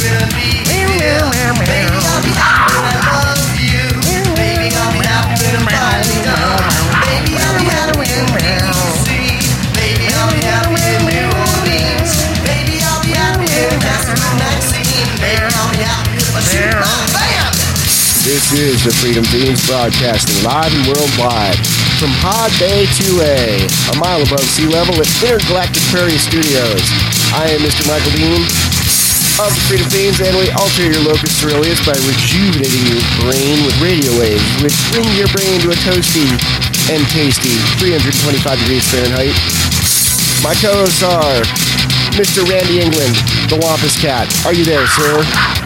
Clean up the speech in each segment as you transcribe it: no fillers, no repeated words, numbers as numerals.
when I leave here. Baby, I'll be happy when I love you. Baby, I'll be happy when I'm finally done. Baby, I'll be happy in DC. Baby, I'll be happy in New Orleans. Baby, I'll be happy in Maxine. Baby, I'll be happy if I shoot my band. This is the Freedom Fiends broadcasting live and worldwide from Pod Bay 2A, a mile above sea level at Intergalactic Prairie Studios. I am Mr. Michael Dean of the Freedom Fiends, and we alter your locus ceruleus by rejuvenating your brain with radio waves, which bring your brain to a toasty and tasty 325 degrees Fahrenheit. My co-hosts are Mr. Randy England, the Wampus Cat. Are you there, sir?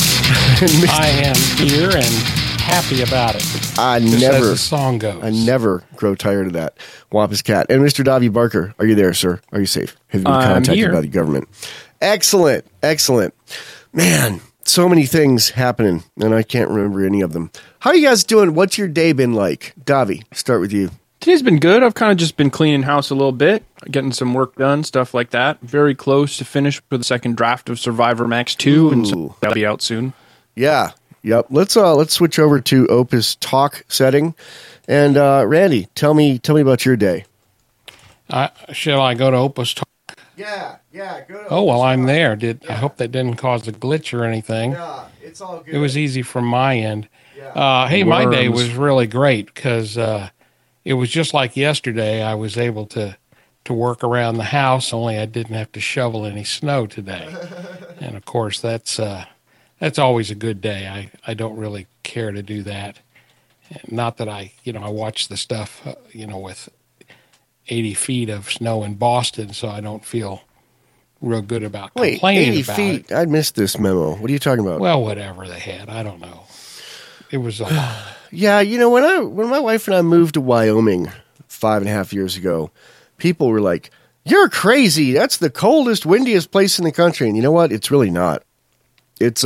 I am here and happy about it. Just as the song goes. I never grow tired of that. Wampus Cat. And Mr. Davy Barker, are you there, sir? Are you safe? Have you been contacted by the government? Excellent. Excellent. Man, so many things happening, and I can't remember any of them. How are you guys doing? What's your day been like? Davy, start with you. Today's been good. I've kind of just been cleaning house a little bit, getting some work done, stuff like that. Very close to finish with the second draft of Survivor Max 2, and so that'll be out soon. Yeah. Yep. Let's switch over to Opus Talk setting. And Randy, tell me about your day. Shall I go to Opus Talk? Yeah. Go to Oh, well, I'm there. I hope that didn't cause a glitch or anything. Yeah, it's all good. It was easy from my end. Yeah. Hey, my day was really great because it was just like yesterday. I was able to work around the house, only I didn't have to shovel any snow today. And, of course, that's always a good day. I don't really care to do that. Not that I watch the stuff, with 80 feet of snow in Boston, so I don't feel real good about complaining 80 about feet? it. I missed this memo. What are you talking about? Well, whatever they had. I don't know. It was a lot. Yeah, when my wife and I moved to Wyoming 5.5 years ago, people were like, "You're crazy. That's the coldest, windiest place in the country." And you know what? It's really not. It's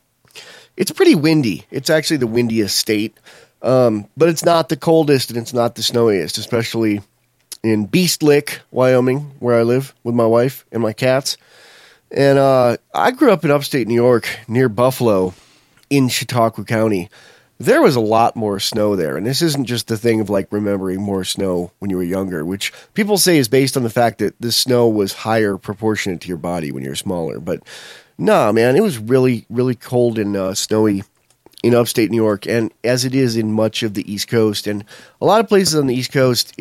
pretty windy. It's actually the windiest state, but it's not the coldest and it's not the snowiest, especially in Beast Lick, Wyoming, where I live with my wife and my cats. And I grew up in upstate New York near Buffalo in Chautauqua County. There was a lot more snow there, and this isn't just the thing of like remembering more snow when you were younger, which people say is based on the fact that the snow was higher proportionate to your body when you're smaller, but no, man, it was really, really cold and snowy in upstate New York, and as it is in much of the East Coast, and a lot of places on the East Coast,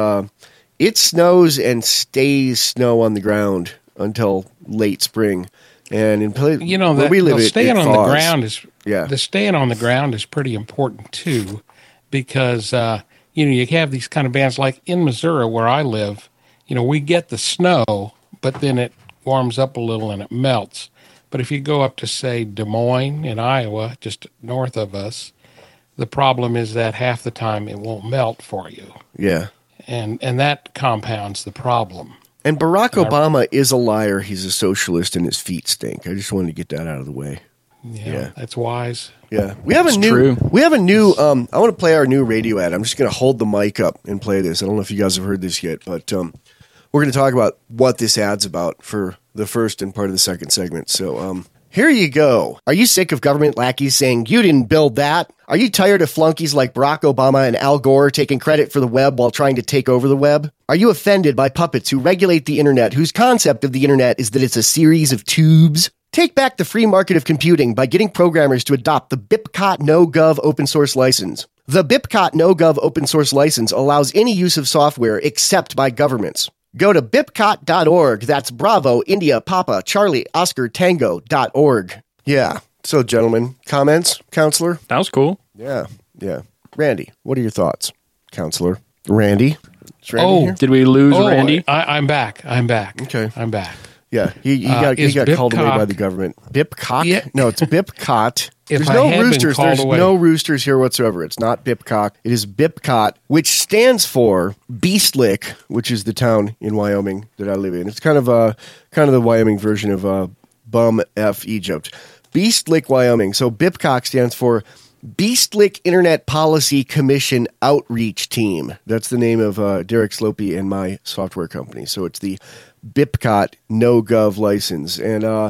it snows and stays snow on the ground until late spring. And in where we live, the staying it on thaws. the ground is The staying on the ground is pretty important too, because you have these kind of bands like in Missouri where I live. We get the snow, but then it warms up a little and it melts. But if you go up to, say, Des Moines in Iowa, just north of us, the problem is that half the time it won't melt for you. Yeah. And that compounds the problem. And Barack Obama is a liar. He's a socialist and his feet stink. I just wanted to get that out of the way. Yeah. That's wise. Yeah. We have a new I want to play our new radio ad. I'm just going to hold the mic up and play this. I don't know if you guys have heard this yet, but we're going to talk about what this ad's about for the first and part of the second segment. So, here you go. Are you sick of government lackeys saying you didn't build that? Are you tired of flunkies like Barack Obama and Al Gore taking credit for the web while trying to take over the web? Are you offended by puppets who regulate the internet, whose concept of the internet is that it's a series of tubes? Take back the free market of computing by getting programmers to adopt the BIPCOT NoGov open source license. The BIPCOT NoGov open source license allows any use of software except by governments. Go to bipcot.org. That's Bravo, India, Papa, Charlie, Oscar, Tango.org. Yeah. So, gentlemen, comments, counselor? That was cool. Yeah. Randy, what are your thoughts, counselor? Randy? Is Randy here? Did we lose Randy? I'm back. Okay. I'm back. Yeah, he got called away by the government. BIPCOT? Yeah. No, it's BIPCOT. If There's I no had been roosters. called There's away. no roosters here whatsoever. It's not BIPCOT. It is BIPCOT, which stands for Beast Lick, which is the town in Wyoming that I live in. It's kind of the Wyoming version of Bum F Egypt. Beast Lick, Wyoming. So BIPCOT stands for Beast Lick Internet Policy Commission Outreach Team. That's the name of Derek Slopey and my software company. So it's the BIPCOT NoGov license. And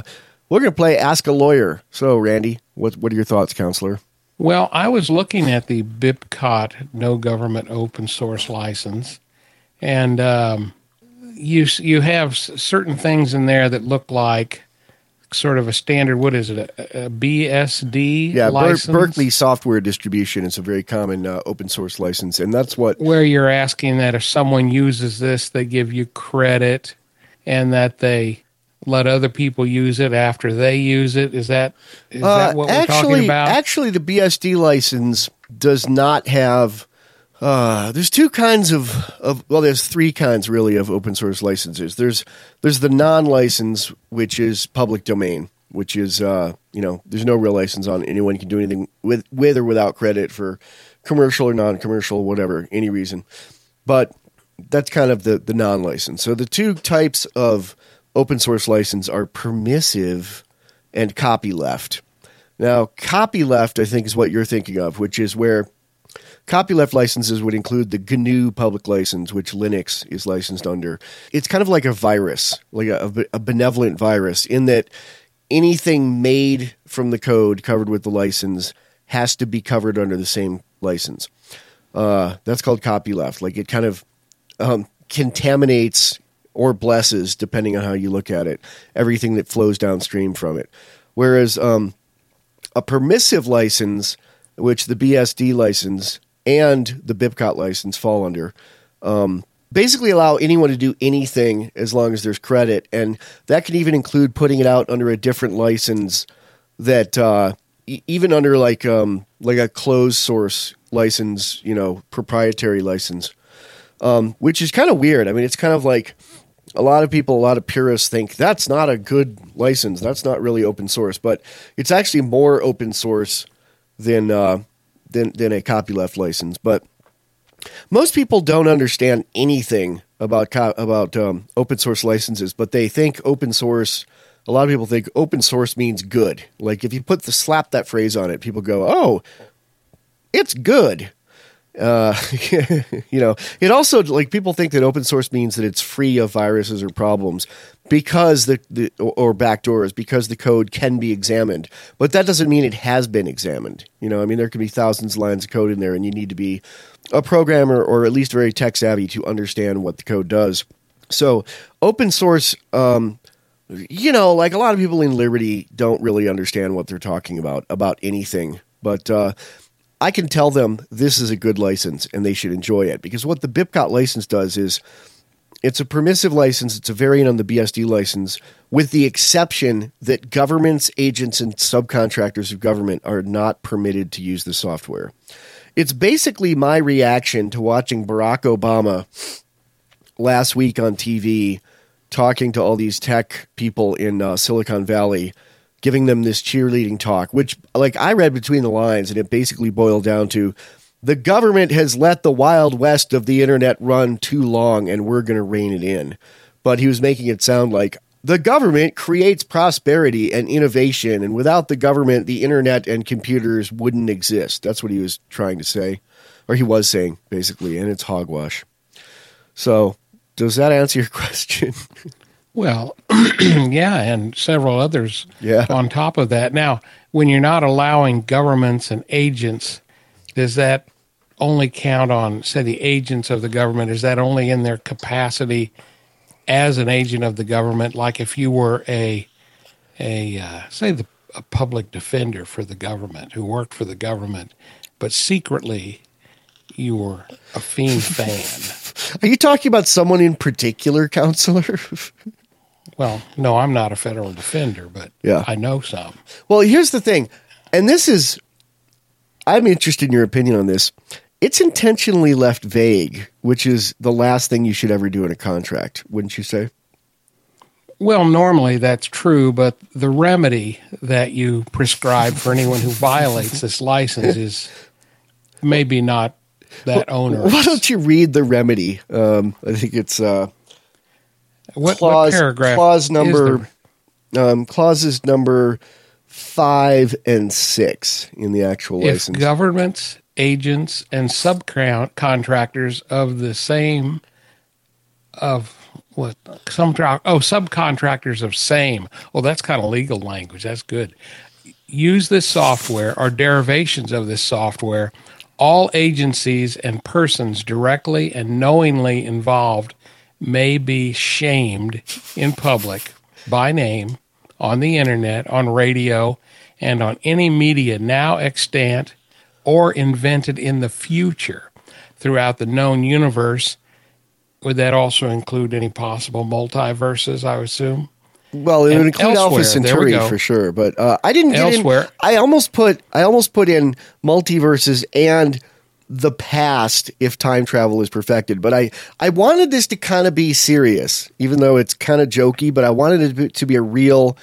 We're going to play Ask a Lawyer. So, Randy, what are your thoughts, counselor? Well, I was looking at the BIPCOT No Government Open Source License, and you have certain things in there that look like sort of a standard. What is it? A BSD license? Berkeley Software Distribution is a very common open source license, and that's what where you're asking that if someone uses this, they give you credit, and that they let other people use it after they use it. Is that what we're talking about? Actually, the BSD license does not have. There's two kinds there's three kinds really of open source licenses. There's the non-license, which is public domain, which is there's no real license on it. Anyone can do anything with or without credit for commercial or non-commercial, whatever, any reason. But that's kind of the non-license. So the two types of open source license are permissive and copyleft. Now, copyleft, I think, is what you're thinking of, which is where copyleft licenses would include the GNU public license, which Linux is licensed under. It's kind of like a virus, like a benevolent virus, in that anything made from the code covered with the license has to be covered under the same license. That's called copyleft. Like it kind of contaminates or blesses, depending on how you look at it, everything that flows downstream from it. Whereas a permissive license, which the BSD license and the BIPCOT license fall under, basically allow anyone to do anything as long as there's credit. And that can even include putting it out under a different license that even under like a closed source license, proprietary license, which is kind of weird. I mean, it's kind of like a lot of purists think that's not a good license. That's not really open source, but it's actually more open source than a copyleft license. But most people don't understand anything about open source licenses, but they think open source. A lot of people think open source means good. Like if you slap that phrase on it, people go, "Oh, it's good." It also, like, people think that open source means that it's free of viruses or problems because or backdoors, because the code can be examined. But that doesn't mean it has been examined. There can be thousands of lines of code in there, and you need to be a programmer or at least very tech savvy to understand what the code does. So open source, like a lot of people in Liberty don't really understand what they're talking about anything. But I can tell them this is a good license and they should enjoy it, because what the BIPCOT license does is it's a permissive license. It's a variant on the BSD license, with the exception that governments, agents, and subcontractors of government are not permitted to use the software. It's basically my reaction to watching Barack Obama last week on TV talking to all these tech people in Silicon Valley, giving them this cheerleading talk, which, like, I read between the lines, and it basically boiled down to the government has let the Wild West of the internet run too long, and we're going to rein it in. But he was making it sound like the government creates prosperity and innovation, and without the government, the internet and computers wouldn't exist. That's what he was trying to say, or he was saying, basically, and it's hogwash. So, does that answer your question? Well, yeah, and several others Yeah. on top of that. Now, when you're not allowing governments and agents, does that only count on, say, the agents of the government? Is that only in their capacity as an agent of the government? Like if you were a public defender for the government who worked for the government, but secretly you were a Fiend fan. Are you talking about someone in particular, counselor? Well, no, I'm not a federal defender, but Yeah. I know some. Well, here's the thing, and I'm interested in your opinion on this. It's intentionally left vague, which is the last thing you should ever do in a contract, wouldn't you say? Well, normally that's true, but the remedy that you prescribe for anyone who violates this license is maybe not that onerous. Why don't you read the remedy? I think it's What clause paragraph? clause is number there? clauses number 5 and 6 in the actual If license. governments, agents, and subcontractors of the same, of subcontractors of same. Well, that's kind of legal language. That's good. Use this software or derivations of this software. All agencies and persons directly and knowingly involved may be shamed in public by name, on the internet, on radio, and on any media now extant or invented in the future throughout the known universe. Would that also include any possible multiverses, I would assume? Well, it would include Alpha elsewhere, there we Centauri go. for sure, but I didn't get Elsewhere. in. I almost put in multiverses and the past if time travel is perfected. But I wanted this to kind of be serious, even though it's kind of jokey. But I wanted it to be a real,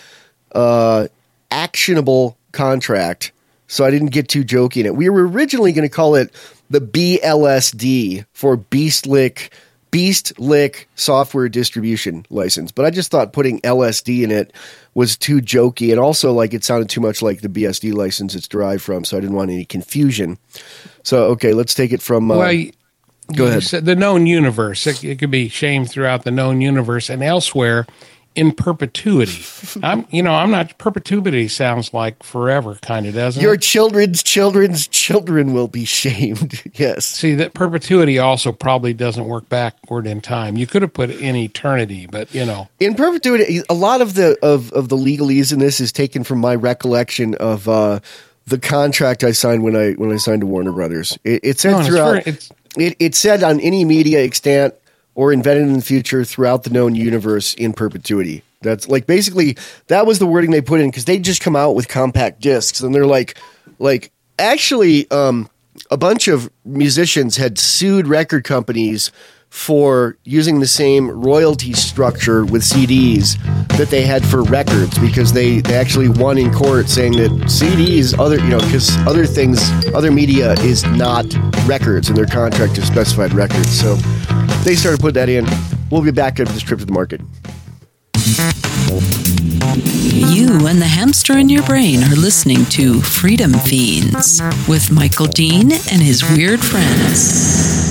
actionable contract, so I didn't get too jokey in it. We were originally going to call it the BLSD for Beast Lick software distribution license, but I just thought putting LSD in it was too jokey, and also like it sounded too much like the BSD license it's derived from, so I didn't want any confusion. So okay, let's take it from Well, go you ahead. said the known universe. It could be shamed throughout the known universe and elsewhere in perpetuity. I'm not. Perpetuity sounds like forever, kind of, doesn't Your it? children's children will be shamed. Yes. See, that perpetuity also probably doesn't work backward in time. You could have put in eternity, but In perpetuity, a lot of the legalese in this is taken from my recollection of the contract I signed when I signed to Warner Brothers. It said it said on any media extant or invented in the future throughout the known universe in perpetuity. That's like basically that was the wording they put in because they just come out with compact discs and they're like actually a bunch of musicians had sued record companies for using the same royalty structure with CDs that they had for records because they actually won in court saying that CDs, because other media is not records and their contract is specified records. So they started putting that in. We'll be back after this trip to the market. You and the hamster in your brain are listening to Freedom Fiends with Michael Dean and his weird friends.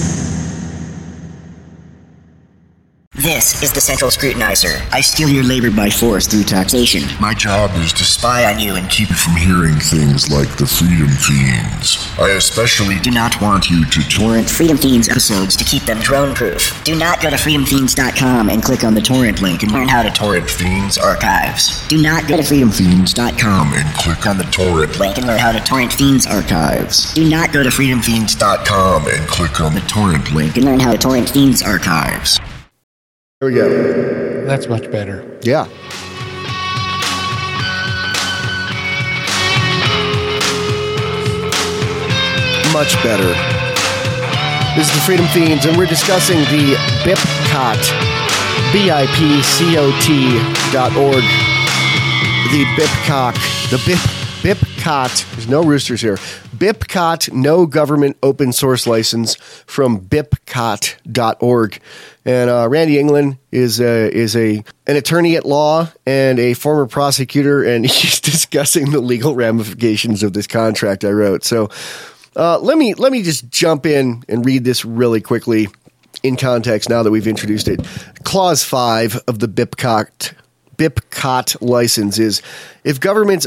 This is the Central Scrutinizer. I steal your labor by force through taxation. My job is to Spy on you and keep you from hearing things like the Freedom Fiends. I especially do not want you to torrent Freedom Fiends episodes to keep them drone-proof. Do not go to freedomfiends.com and click on the torrent link and learn how to torrent Fiends archives. Do not go to freedomfiends.com and click on the torrent link and learn how to torrent Fiends archives. Do not go to freedomfiends.com and click on the torrent link and learn how to torrent Fiends archives. There we go. that's much better. Yeah. Much better. This is the Freedom Fiends, and we're discussing the BIPCOT, BIPCOT.org. The BIPCOT, there's no roosters here. BIPCOT, no government open source license from BIPCOT.org. And Randy England is an attorney at law and a former prosecutor, and he's discussing the legal ramifications of this contract I wrote. So let me just jump in and read this really quickly in context now that we've introduced it. Clause 5 of the BIPCOT license is if governments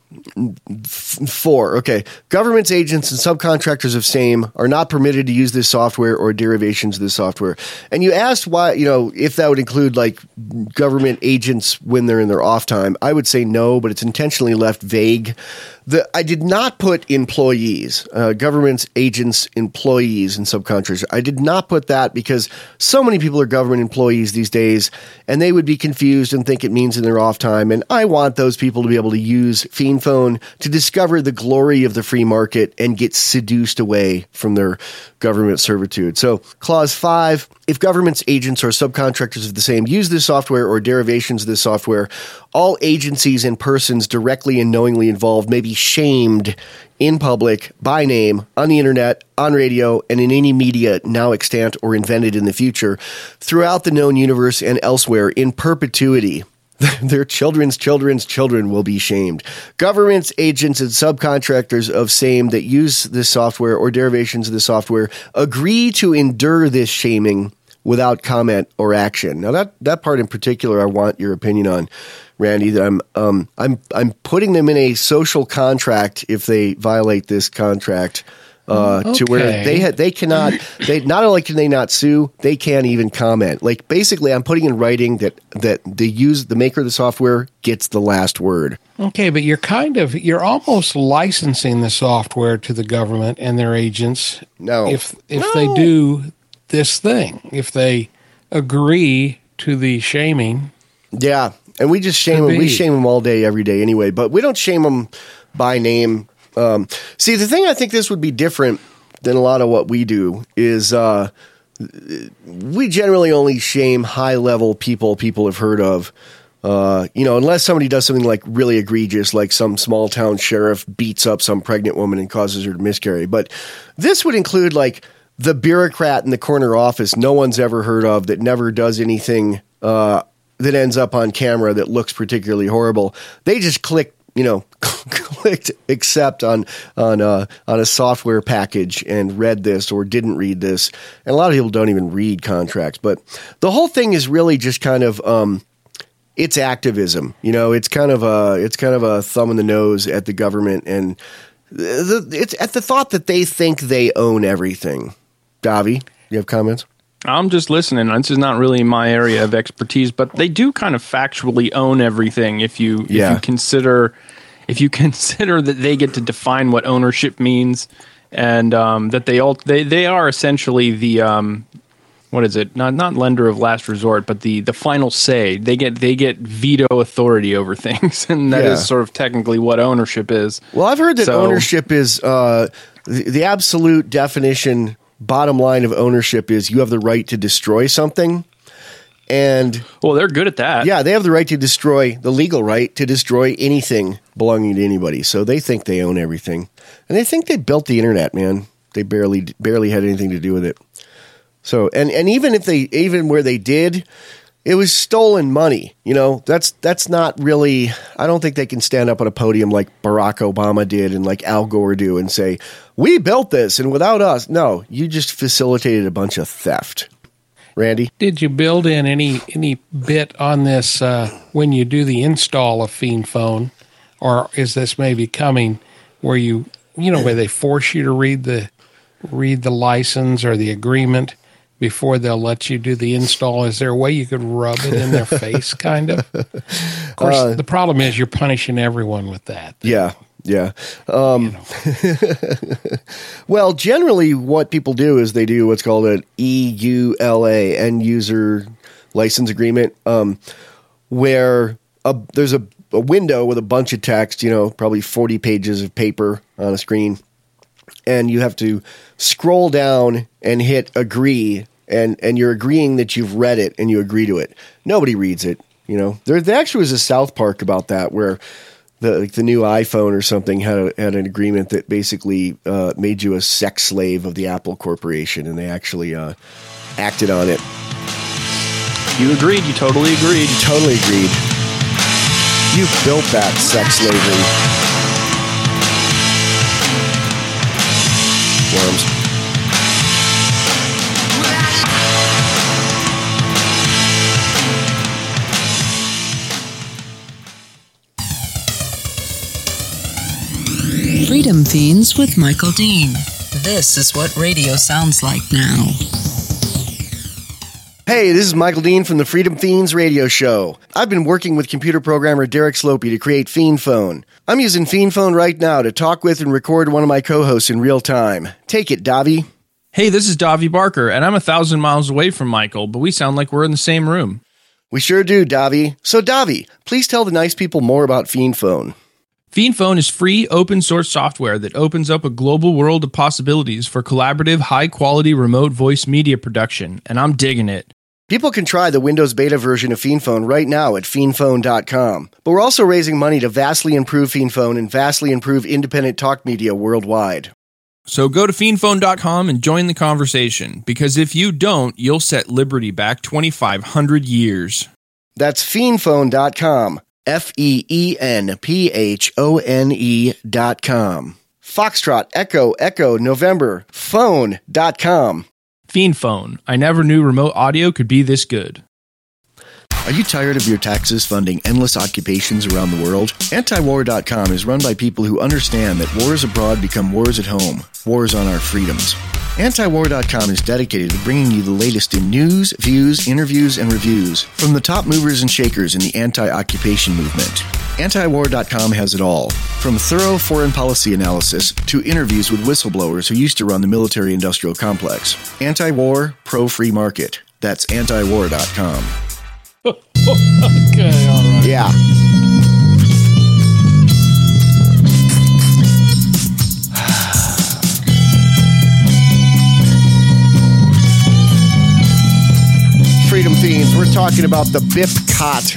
governments, agents, and subcontractors of same are not permitted to use this software or derivations of this software. And you asked why, if that would include like government agents when they're in their off time. I would say no, but it's intentionally left vague. I did not put employees, governments, agents, employees, and subcontractors. I did not put that because so many people are government employees these days, and they would be confused and think it means in their off time. And I want those people to be able to use Fiend Phone to discover the glory of the free market and get seduced away from their government servitude. So, Clause 5, if governments, agents, or subcontractors of the same use this software or derivations of this software, all agencies and persons directly and knowingly involved may be shamed in public, by name, on the internet, on radio, and in any media now extant or invented in the future, throughout the known universe and elsewhere in perpetuity. Their children's children will be shamed. Governments, agents, and subcontractors of same that use this software or derivations of the software agree to endure this shaming without comment or action. Now that part in particular, I want your opinion on, Randy. That I'm putting them in a social contract if they violate this contract. To where they cannot, not only can they not sue, they can't even comment. Like, basically, I'm putting in writing that the maker of the software gets the last word. Okay, but you're almost licensing the software to the government and their agents. No. If they do this thing, if they agree to the shaming. Yeah, and we just shame them. We shame them all day, every day anyway, but we don't shame them by name. See, the thing I think this would be different than a lot of what we do is we generally only shame high-level people have heard of. Unless somebody does something like really egregious, like some small-town sheriff beats up some pregnant woman and causes her to miscarry. But this would include, like, the bureaucrat in the corner office no one's ever heard of that never does anything that ends up on camera that looks particularly horrible. They just clicked accept on a software package and read this or didn't read this. And a lot of people don't even read contracts. But the whole thing is really just kind of it's activism. It's kind of a thumb in the nose at the government, and it's at the thought that they think they own everything. Davi, you have comments? I'm just listening. This is not really my area of expertise, but they do kind of factually own everything if you consider that they get to define what ownership means, and that they are essentially the what is it? Not lender of last resort, but the final say. They get veto authority over things, and that is sort of technically what ownership is. Well, I've heard that ownership is the absolute definition. Bottom line of ownership is you have the right to destroy something. And well, they're good at that. Yeah, they have the right to destroy, the legal right to destroy anything belonging to anybody. So they think they own everything. And they think they built the internet, man. They barely had anything to do with it. So and even where they did, it was stolen money. That's not really, I don't think they can stand up on a podium like Barack Obama did and like Al Gore do and say, we built this and without us. No, you just facilitated a bunch of theft. Randy? Did you build in any bit on this when you do the install of Fiend Phone? Or is this maybe coming where where they force you to read the license or the agreement before they'll let you do the install? Is there a way you could rub it in their face, kind of? Of course, the problem is you're punishing everyone with that. Yeah. Well, generally what people do is they do what's called an EULA, end user license agreement, where there's a window with a bunch of text, probably 40 pages of paper on a screen. And you have to scroll down and hit agree, and you're agreeing that you've read it and you agree to it. Nobody reads it, There actually was a South Park about that where the new iPhone or something had an agreement that basically made you a sex slave of the Apple Corporation, and they actually acted on it. You agreed. You totally agreed. You totally agreed. You built that sex slavery. Worms. Freedom Fiends with Michael Dean. This is what radio sounds like now. Hey, this is Michael Dean from the Freedom Fiends radio show. I've been working with computer programmer Derek Slopey to create Fiend Phone. I'm using Fiend Phone right now to talk with and record one of my co-hosts in real time. Take it, Davi. Hey, this is Davi Barker, and I'm 1,000 miles away from Michael, but we sound like we're in the same room. We sure do, Davi. So, Davi, please tell the nice people more about Fiend Phone. Fiend Phone is free, open-source software that opens up a global world of possibilities for collaborative, high-quality remote voice media production, and I'm digging it. People can try the Windows beta version of Fiend Phone right now at fiendphone.com. But we're also raising money to vastly improve Fiend Phone and vastly improve independent talk media worldwide. So go to fiendphone.com and join the conversation, because if you don't, you'll set liberty back 2,500 years. That's fiendphone.com. FEENPHONE.com. Foxtrot, Echo, November, phone.com. Fiend Phone. I never knew remote audio could be this good. Are you tired of your taxes funding endless occupations around the world? Antiwar.com is run by people who understand that wars abroad become wars at home, wars on our freedoms. Antiwar.com is dedicated to bringing you the latest in news, views, interviews, and reviews from the top movers and shakers in the anti-occupation movement. Antiwar.com has it all, from thorough foreign policy analysis to interviews with whistleblowers who used to run the military-industrial complex. Anti-war, pro-free market. That's antiwar.com. Okay, all right. Yeah. Freedom Fiends, we're talking about the BIPCOT,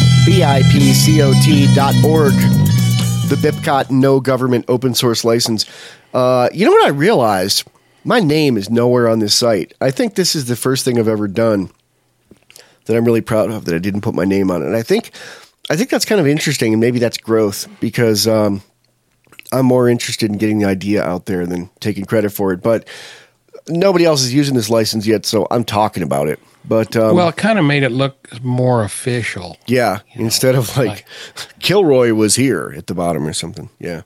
BIPCOT.org, the BIPCOT No Government Open Source License. You know what I realized? My name is nowhere on this site. I think this is the first thing I've ever done that I'm really proud of, that I didn't put my name on it. And I think that's kind of interesting, and maybe that's growth, because I'm more interested in getting the idea out there than taking credit for it. But nobody else is using this license yet, so I'm talking about it. But well, it kind of made it look more official. Yeah, instead of like Kilroy was here at the bottom or something. Yeah.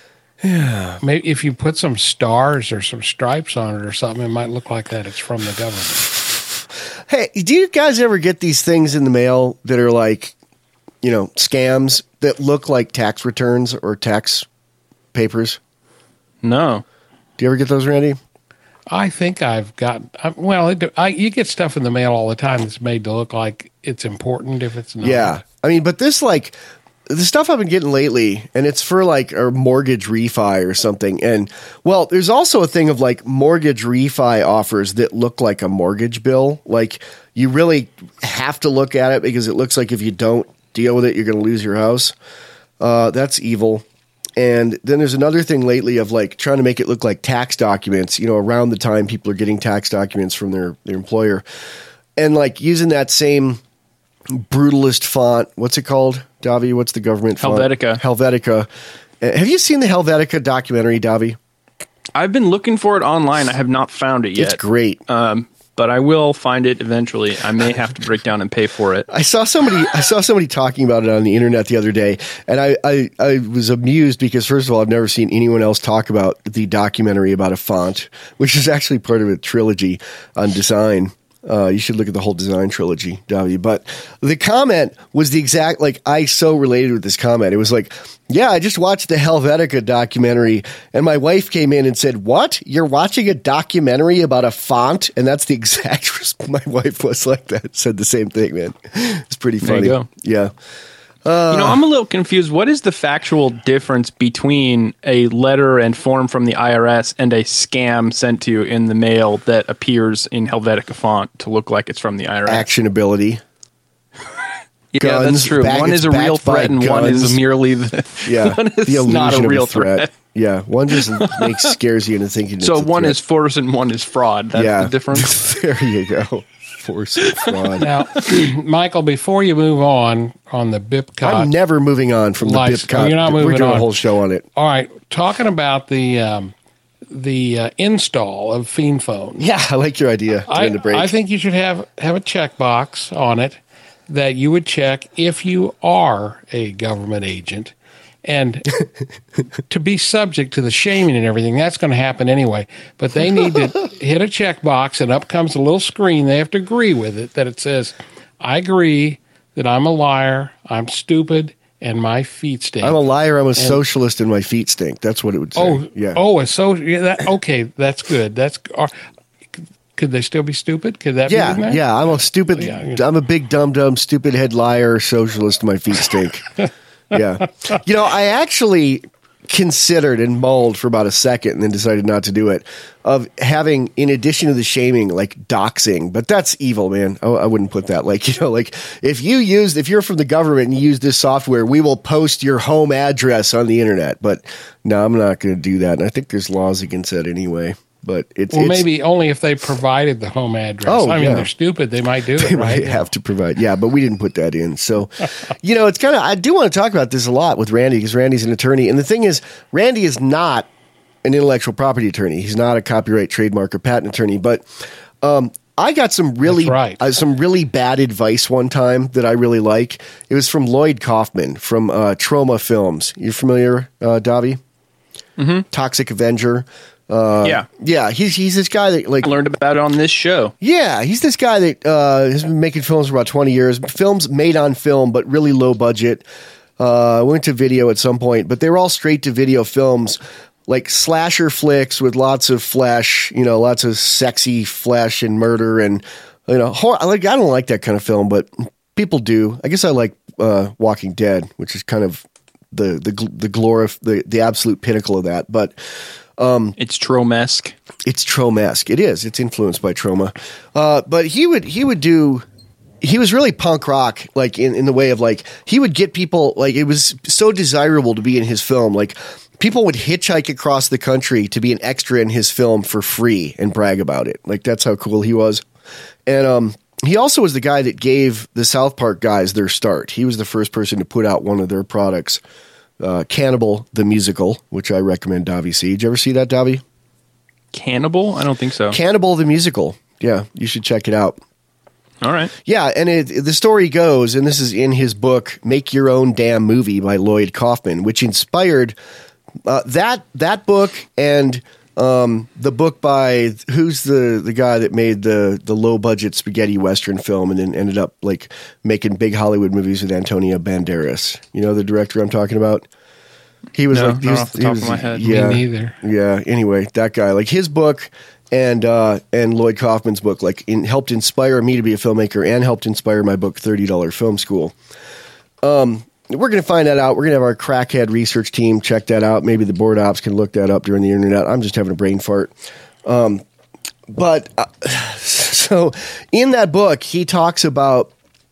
Yeah. Maybe if you put some stars or some stripes on it or something, it might look like that it's from the government. Hey, do you guys ever get these things in the mail that are like, you know, scams that look like tax returns or tax papers? No. Do you ever get those, Randy? I think I've got, well, you get stuff in the mail all the time that's made to look like it's important if it's not. Yeah. I mean, but this, like, the stuff I've been getting lately, and it's for like a mortgage refi or something. And well, there's also a thing of like mortgage refi offers that look like a mortgage bill. Like you really have to look at it because it looks like if you don't deal with it, you're going to lose your house. That's evil. And then there's another thing lately of like trying to make it look like tax documents, you know, around the time people are getting tax documents from their employer, and like using that same brutalist font. What's it called, Davi? What's the government font? Helvetica. Have you seen the Helvetica documentary, Davi? I've been looking for it online. I have not found it yet. It's great. But I will find it eventually. I may have to break down and pay for it. I saw somebody talking about it on the internet the other day, and I was amused because, first of all, I've never seen anyone else talk about the documentary about a font, which is actually part of a trilogy on design. You should look at the whole design trilogy, W. But the comment was the exact, like, I so related with this comment. It was like, yeah, I just watched the Helvetica documentary, and my wife came in and said, what? You're watching a documentary about a font? And that's the exact, my wife was like that, said the same thing, man. It's pretty funny. There you go. Yeah. I'm a little confused. What is the factual difference between a letter and form from the IRS and a scam sent to you in the mail that appears in Helvetica font to look like it's from the IRS? Actionability. Yeah, guns, that's true. One is a real threat and one is merely one is not a real threat. Yeah, one just scares you into thinking. So one is force and one is fraud. That's the difference. There you go. Force and fraud. Now, Michael, before you move on the BIPCOT, I'm never moving on from the BIPCOT. You're not moving on. We're doing a whole show on it. All right, talking about the install of Fiend Phone. Yeah, I like your idea during the break. I think you should have a checkbox on it that you would check if you are a government agent. And to be subject to the shaming and everything, that's going to happen anyway. But they need to hit a checkbox, and up comes a little screen. They have to agree with it, that it says, I agree that I'm a liar, I'm stupid, and my feet stink. I'm a liar, I'm a socialist, and my feet stink. That's what it would say. Okay, that's good. Could they still be stupid? Could that be in there? Yeah, I'm a stupid, I'm a big dumb, stupid head liar, socialist, my feet stink. Yeah. You know, I actually considered and mulled for about a second and then decided not to do it, of having, in addition to the shaming, like doxing. But that's evil, man. I wouldn't put that. Like, you know, like if you're from the government and you use this software, we will post your home address on the internet. But no, I'm not going to do that. And I think there's laws against that anyway. But it's maybe only if they provided the home address. Oh, I mean, they're stupid. They might do it, right? They might have to provide. Yeah, but we didn't put that in. So, you know, it's kind of, I do want to talk about this a lot with Randy because Randy's an attorney. And the thing is, Randy is not an intellectual property attorney. He's not a copyright, trademark, or patent attorney. But I got some really some really bad advice one time that I really like. It was from Lloyd Kaufman from Troma Films. You familiar, Davi? Mm-hmm. Toxic Avenger. Yeah. He's this guy that I learned about it on this show. Yeah, he's this guy that has been making films for about 20 years. Films made on film, but really low budget. Went to video at some point, but they were all straight to video films, like slasher flicks with lots of flesh, lots of sexy flesh and murder and horror. I don't like that kind of film, but people do. I guess I like Walking Dead, which is kind of the absolute pinnacle of that. But it's Tromesque. It's Tromesque. It is. It's influenced by Troma. But he was really punk rock, like in the way of like he would get people, like it was so desirable to be in his film. Like people would hitchhike across the country to be an extra in his film for free and brag about it. Like that's how cool he was. And he also was the guy that gave the South Park guys their start. He was the first person to put out one of their products, Cannibal the Musical, which I recommend Davi see. Did you ever see that, Davi? Cannibal? I don't think so. Cannibal the Musical. Yeah, you should check it out. All right. Yeah, and the story goes, and this is in his book, Make Your Own Damn Movie by Lloyd Kaufman, which inspired that book and the book by, who's the guy that made the low-budget spaghetti Western film and then ended up like making big Hollywood movies with Antonio Banderas. You know the director I'm talking about? He was off the top of my head. Yeah, Me neither. Yeah, anyway, that guy. Like his book and Lloyd Kaufman's book helped inspire me to be a filmmaker and helped inspire my book, $30 Film School. We're going to find that out. We're going to have our crackhead research team check that out. Maybe the board ops can look that up during the internet. I'm just having a brain fart. So in that book, he talks about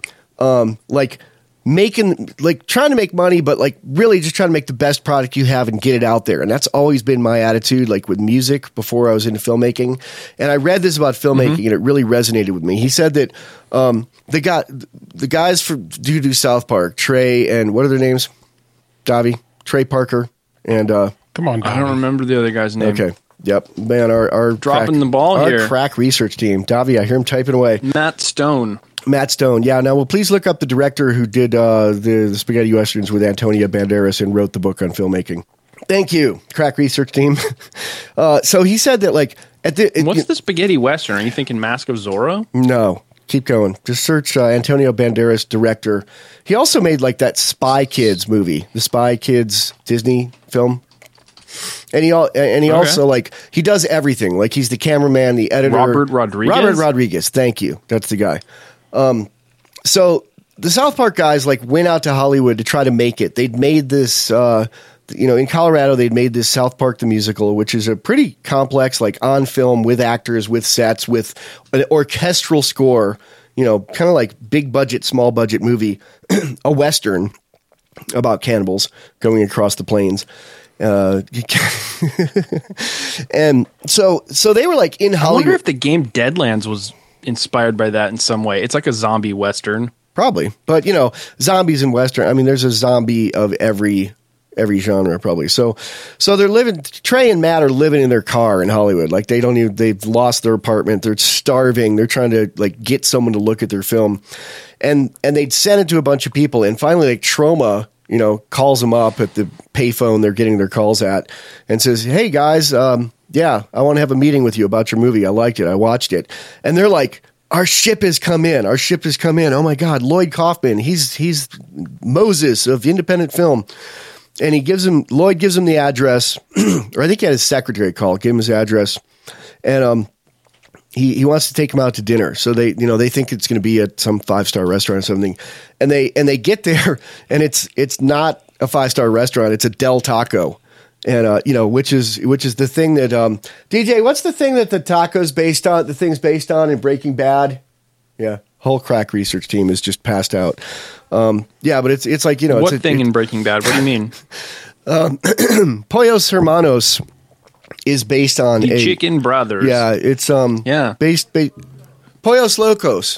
trying to make money, but like really just trying to make the best product you have and get it out there. And that's always been my attitude, like with music before I was into filmmaking. And I read this about filmmaking and it really resonated with me. He said that the guys who do South Park, Trey and what are their names? Davi, Trey Parker and come on, Davi. I don't remember the other guy's name. Okay. Yep. Man, our dropping the ball here. Our crack research team. Davi, I hear him typing away. Matt Stone. Yeah. Now, well, please look up the director who did the spaghetti westerns with Antonio Banderas and wrote the book on filmmaking. Thank you, crack research team. So he said that like what's the spaghetti western? Are you thinking Mask of Zorro? No. Keep going. Just search Antonio Banderas, director. He also made like that Spy Kids movie, the Spy Kids Disney film. And he also like he does everything. Like he's the cameraman, the editor. Robert Rodriguez. Thank you. That's the guy. So the South Park guys like went out to Hollywood to try to make it. They'd made this, in Colorado, they'd made this South Park the Musical, which is a pretty complex, like on film with actors, with sets, with an orchestral score, kind of like big budget, small budget movie, a Western about cannibals going across the plains. And so they were like in Hollywood. I wonder if the game Deadlands was inspired by that in some way. It's like a zombie Western. Probably. But, zombies in Western, I mean, there's a zombie of every genre probably. So they're living, Trey and Matt are living in their car in Hollywood. Like they've lost their apartment. They're starving. They're trying to like get someone to look at their film. And they'd send it to a bunch of people. And finally like Troma, calls them up at the payphone they're getting their calls at and says, "Hey guys, I want to have a meeting with you about your movie. I liked it. I watched it." And they're like, Our ship has come in. Oh my God, Lloyd Kaufman. He's Moses of independent film. And Lloyd gives him the address, or I think he had his secretary call, give him his address. And he wants to take him out to dinner. So they think it's going to be at some 5-star restaurant or something. And they get there and it's not a 5-star restaurant. It's a Del Taco. And, which is the thing that, DJ, what's the thing that the taco's based on, the thing's based on in Breaking Bad? Yeah. Whole crack research team is just passed out. But it's like, what thing in Breaking Bad? What do you mean? Pollos Hermanos is based on the Chicken Brothers. Yeah. It's, based Pollos Locos.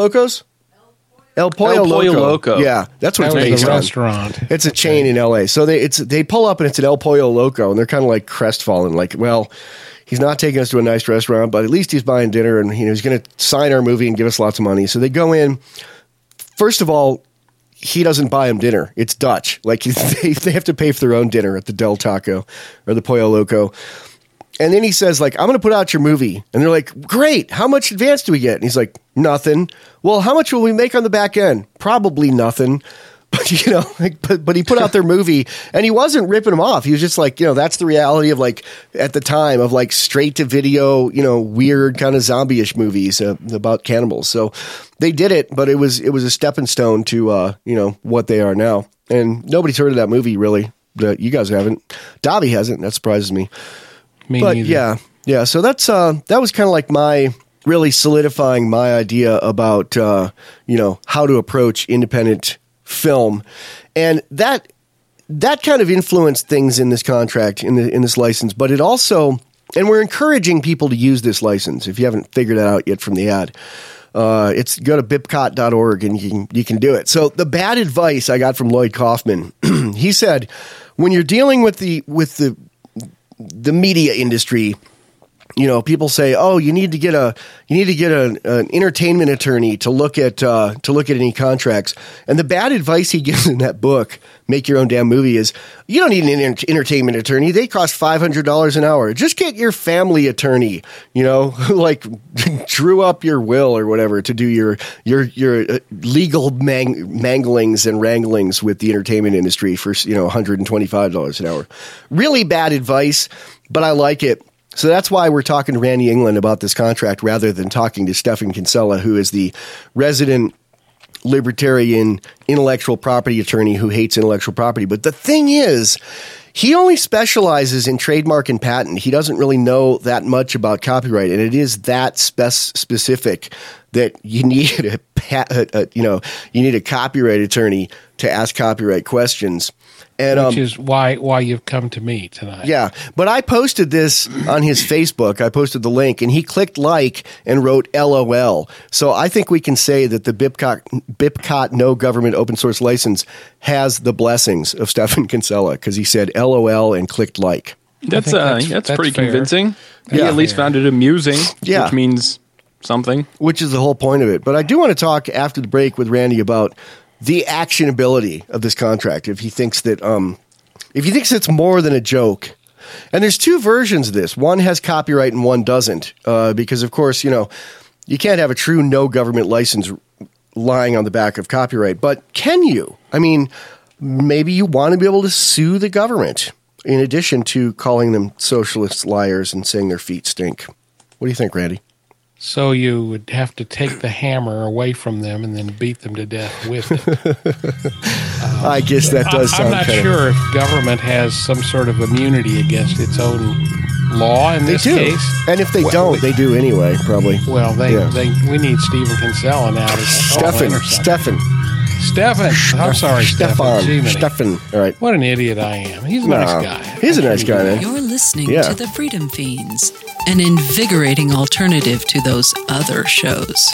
El Pollo Loco. Yeah, that's what it's based on. Restaurant. It's a chain in LA. So they pull up and it's an El Pollo Loco, and they're kind of like crestfallen, like, well, He's not taking us to a nice restaurant, but at least he's buying dinner, and he's going to sign our movie and give us lots of money. So they go in. First of all, he doesn't buy them dinner. It's Dutch. Like they have to pay for their own dinner at the Del Taco or the Pollo Loco. And then he says, like, I'm going to put out your movie. And they're like, great. How much advance do we get? And he's like, nothing. Well, how much will we make on the back end? Probably nothing. But, you know, but he put out their movie, and he wasn't ripping them off. He was just like, you know, that's the reality of, like, at the time of, like, straight to video, you know, weird kind of zombie-ish movies about cannibals. So they did it, but it was a stepping stone to, you know, what they are now. And nobody's heard of that movie, really. You guys haven't. Dobby hasn't. That surprises me. But neither. yeah. So that was kind of like my really solidifying my idea about you know, how to approach independent film, and that kind of influenced things in this contract, in this license. But it also, and we're encouraging people to use this license. If you haven't figured it out yet from the ad, it's go to bipcot.org and you can do it. So the bad advice I got from Lloyd Kaufman, he said, when you're dealing with the media industry, you know, people say, "Oh, you need to get an entertainment attorney to look at any contracts." And the bad advice he gives in that book, Make Your Own Damn Movie, is you don't need an entertainment attorney. They cost $500 an hour. Just get your family attorney, you know, like drew up your will or whatever to do your legal manglings and wranglings with the entertainment industry for, you know, $125 an hour. Really bad advice, but I like it. So that's why we're talking to Randy England about this contract rather than talking to Stefan Kinsella, who is the resident libertarian intellectual property attorney who hates intellectual property. But the thing is, he only specializes in trademark and patent. He doesn't really know that much about copyright, and it is that specific that you need you need a copyright attorney to ask copyright questions. And, which is why you've come to me tonight. Yeah, but I posted this on his Facebook. I posted the link, and he clicked like and wrote LOL. So I think we can say that the BIPCOT No Government Open Source License has the blessings of Stefan Kinsella, because he said LOL and clicked like. That's pretty fair. convincing. Yeah. He at least found it amusing, Yeah. which means something. Which is the whole point of it. But I do want to talk after the break with Randy about the actionability of this contract. If he thinks that, if he thinks it's more than a joke, and there's two versions of this. One has copyright and one doesn't, because of course, you know, you can't have a true no government license lying on the back of copyright. But can you? I mean, maybe you want to be able to sue the government in addition to calling them socialist liars and saying their feet stink. What do you think, Randy? So you would have to take the hammer away from them and then beat them to death with it. I guess that does sound I'm not sure if government has some sort of immunity against its own law in this case. And if they don't, they do anyway, probably. Well, we need Stephen Kinsella now to Stefan. I'm sorry, Stefan. All right. What an idiot I am. He's a nice guy. He's a nice guy, man. You're listening to the Freedom Fiends, an invigorating alternative to those other shows.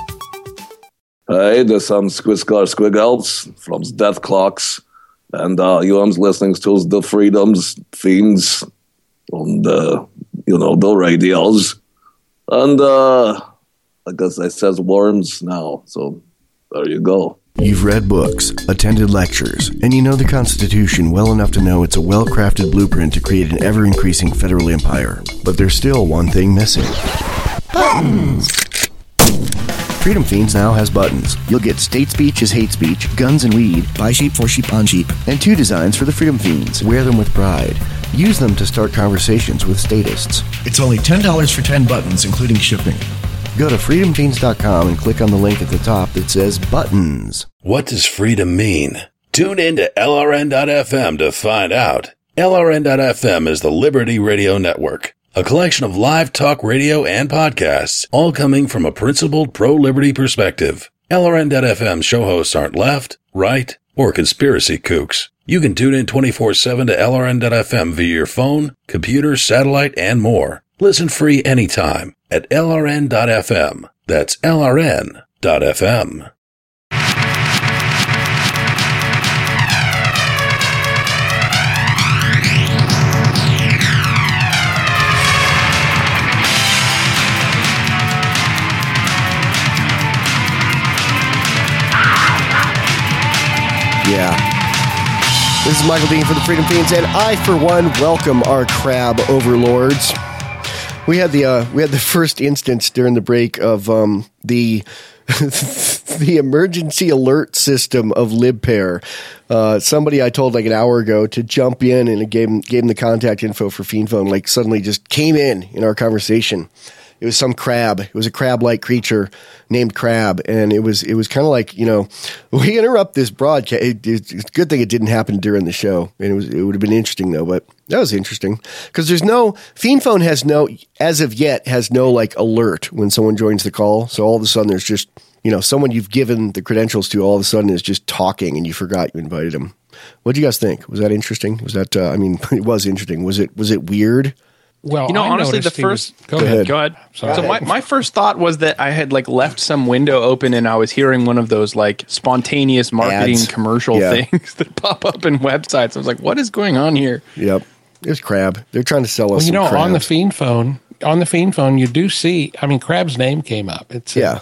Hey, there's some Squiggles from Death Clocks, and you are listening to the Freedom's Fiends on the, the radios. And I guess I says worms now, so there you go. You've read books, attended lectures, and you know the Constitution well enough to know it's a well-crafted blueprint to create an ever-increasing federal empire. But there's still one thing missing. Buttons! Freedom Fiends now has buttons. You'll get state speech is hate speech, guns and weed, buy sheep for sheep on sheep, and 2 designs for the Freedom Fiends. Wear them with pride. Use them to start conversations with statists. It's only $10 for 10 buttons, including shipping. Go to freedomfiends.com and click on the link at the top that says buttons. What does freedom mean? Tune in to LRN.FM to find out. LRN.FM is the Liberty Radio Network, a collection of live talk radio and podcasts, all coming from a principled pro-liberty perspective. LRN.FM show hosts aren't left, right, or conspiracy kooks. You can tune in 24/7 to LRN.FM via your phone, computer, satellite, and more. Listen free anytime at LRN.FM. That's LRN.FM. Yeah. This is Michael Dean for the Freedom Fiends, and I, for one, welcome our crab overlords. We had the first instance during the break of the the emergency alert system of LibPair. Somebody I told like an hour ago to jump in and gave him the contact info for FiendPhone, like suddenly just came in our conversation. It was some crab. It was a crab-like creature named Crab, and it was kind of like, we interrupt this broadcast. It's a good thing it didn't happen during the show, and it would have been interesting though. But that was interesting because FiendPhone as of yet has no like alert when someone joins the call. So all of a sudden there's just someone you've given the credentials to all of a sudden is just talking, and you forgot you invited them. What do you guys think? Was that interesting? Was that it was interesting. Was it weird? Well, honestly, the first go ahead. Sorry. So my first thought was that I had like left some window open and I was hearing one of those like spontaneous marketing ads. Commercial things that pop up in websites. I was like, what is going on here? Yep. It's Crab. They're trying to sell us some crabs. on the FiendPhone, you do see, Crab's name came up.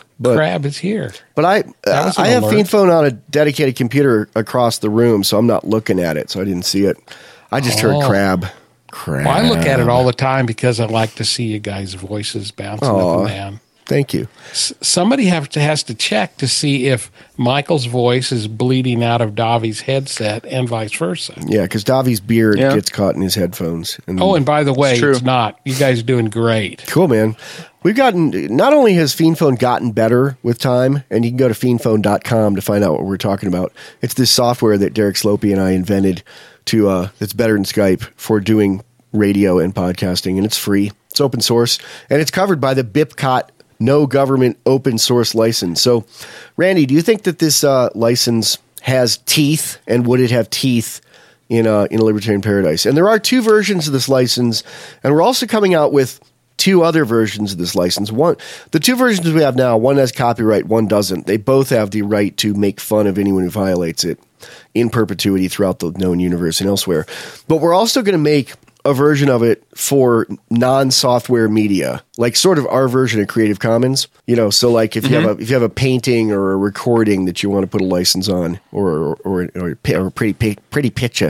Crab is here. But I have FiendPhone on a dedicated computer across the room, so I'm not looking at it, so I didn't see it. I just heard Crab. Well, I look at it all the time because I like to see you guys' voices bouncing up and down. Thank you. Somebody has to check to see if Michael's voice is bleeding out of Davi's headset and vice versa. Yeah, because Davi's beard gets caught in his headphones. And by the way, it's not. You guys are doing great. Cool, man. We've gotten, not only has FiendPhone gotten better with time, and you can go to fiendphone.com to find out what we're talking about. It's this software that Derek Slopey and I invented that's better than Skype for doing radio and podcasting, and it's free. It's open source, and it's covered by the BIPCOT No Government Open Source License. So, Randy, do you think that this license has teeth, and would it have teeth in a libertarian paradise? And there are two versions of this license, and we're also coming out with two other versions of this license. The two versions we have now, one has copyright, one doesn't. They both have the right to make fun of anyone who violates it in perpetuity throughout the known universe and elsewhere. But we're also going to make a version of it for non-software media, like sort of our version of Creative Commons. So like if you have a painting or a recording that you want to put a license on, or a pretty picture.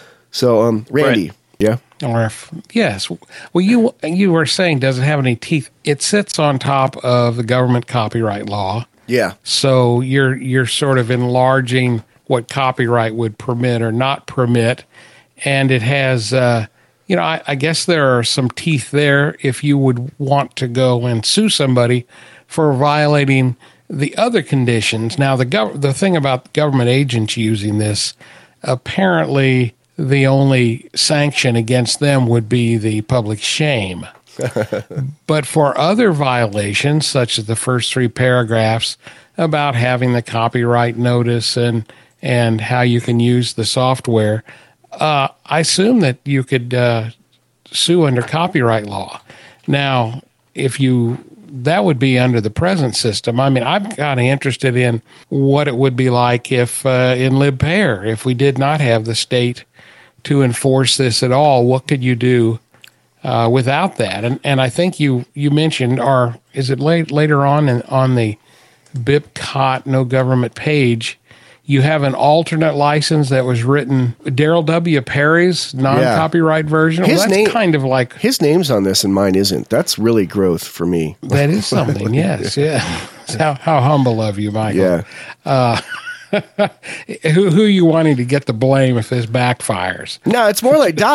So Randy, yeah. Yes. Well, you were saying, does it have any teeth? It sits on top of the government copyright law. Yeah. So you're sort of enlarging what copyright would permit or not permit, and it has. I guess there are some teeth there if you would want to go and sue somebody for violating the other conditions. Now, the thing about government agents using this, apparently the only sanction against them would be the public shame. But for other violations, such as the first three paragraphs about having the copyright notice and how you can use the software, I assume that you could sue under copyright law. Now, that would be under the present system. I'm kind of interested in what it would be like if in LibPair, if we did not have the state to enforce this at all. What could you do without that? And I think you mentioned, or is it later on the BIPCOT No Government page, you have an alternate license that was written, Daryl W. Perry's non-copyright version. Well, that's kind of like... His name's on this and mine isn't. That's really growth for me. That is something, yes. Yeah. How humble of you, Michael. Yeah. Who are you wanting to get the blame if this backfires? No, it's more like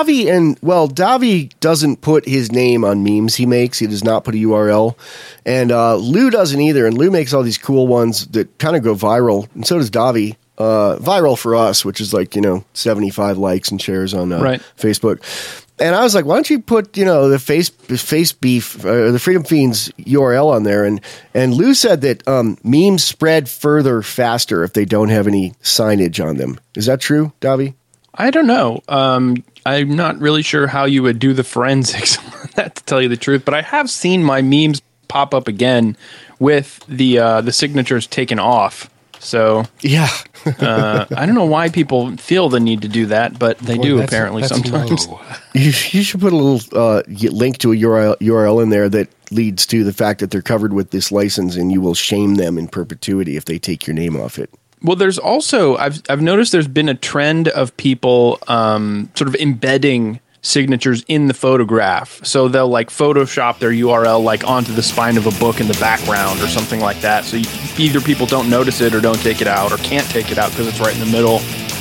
Davi doesn't put his name on memes he makes. He does not put a URL. And Lou doesn't either. And Lou makes all these cool ones that kind of go viral. And so does Davi. Viral for us, which is like, 75 likes and shares on Facebook. And I was like, why don't you put, the face beef, the Freedom Fiends URL on there? And Lou said that memes spread further faster if they don't have any signage on them. Is that true, Davi? I don't know. I'm not really sure how you would do the forensics on that, to tell you the truth. But I have seen my memes pop up again with the signatures taken off. So yeah, I don't know why people feel the need to do that, but they do apparently sometimes. You should put a little link to a URL in there that leads to the fact that they're covered with this license, and you will shame them in perpetuity if they take your name off it. Well, there's also I've noticed there's been a trend of people sort of embedding signatures in the photograph. So they'll like Photoshop their URL like onto the spine of a book in the background or something like that. So either people don't notice it or don't take it out or can't take it out because it's right in the middle.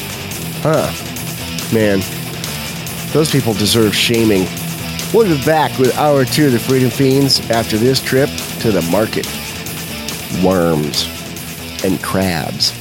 Man, those people deserve shaming. We'll be back with Hour 2 of the Freedom Fiends after this trip to the market. Worms and crabs.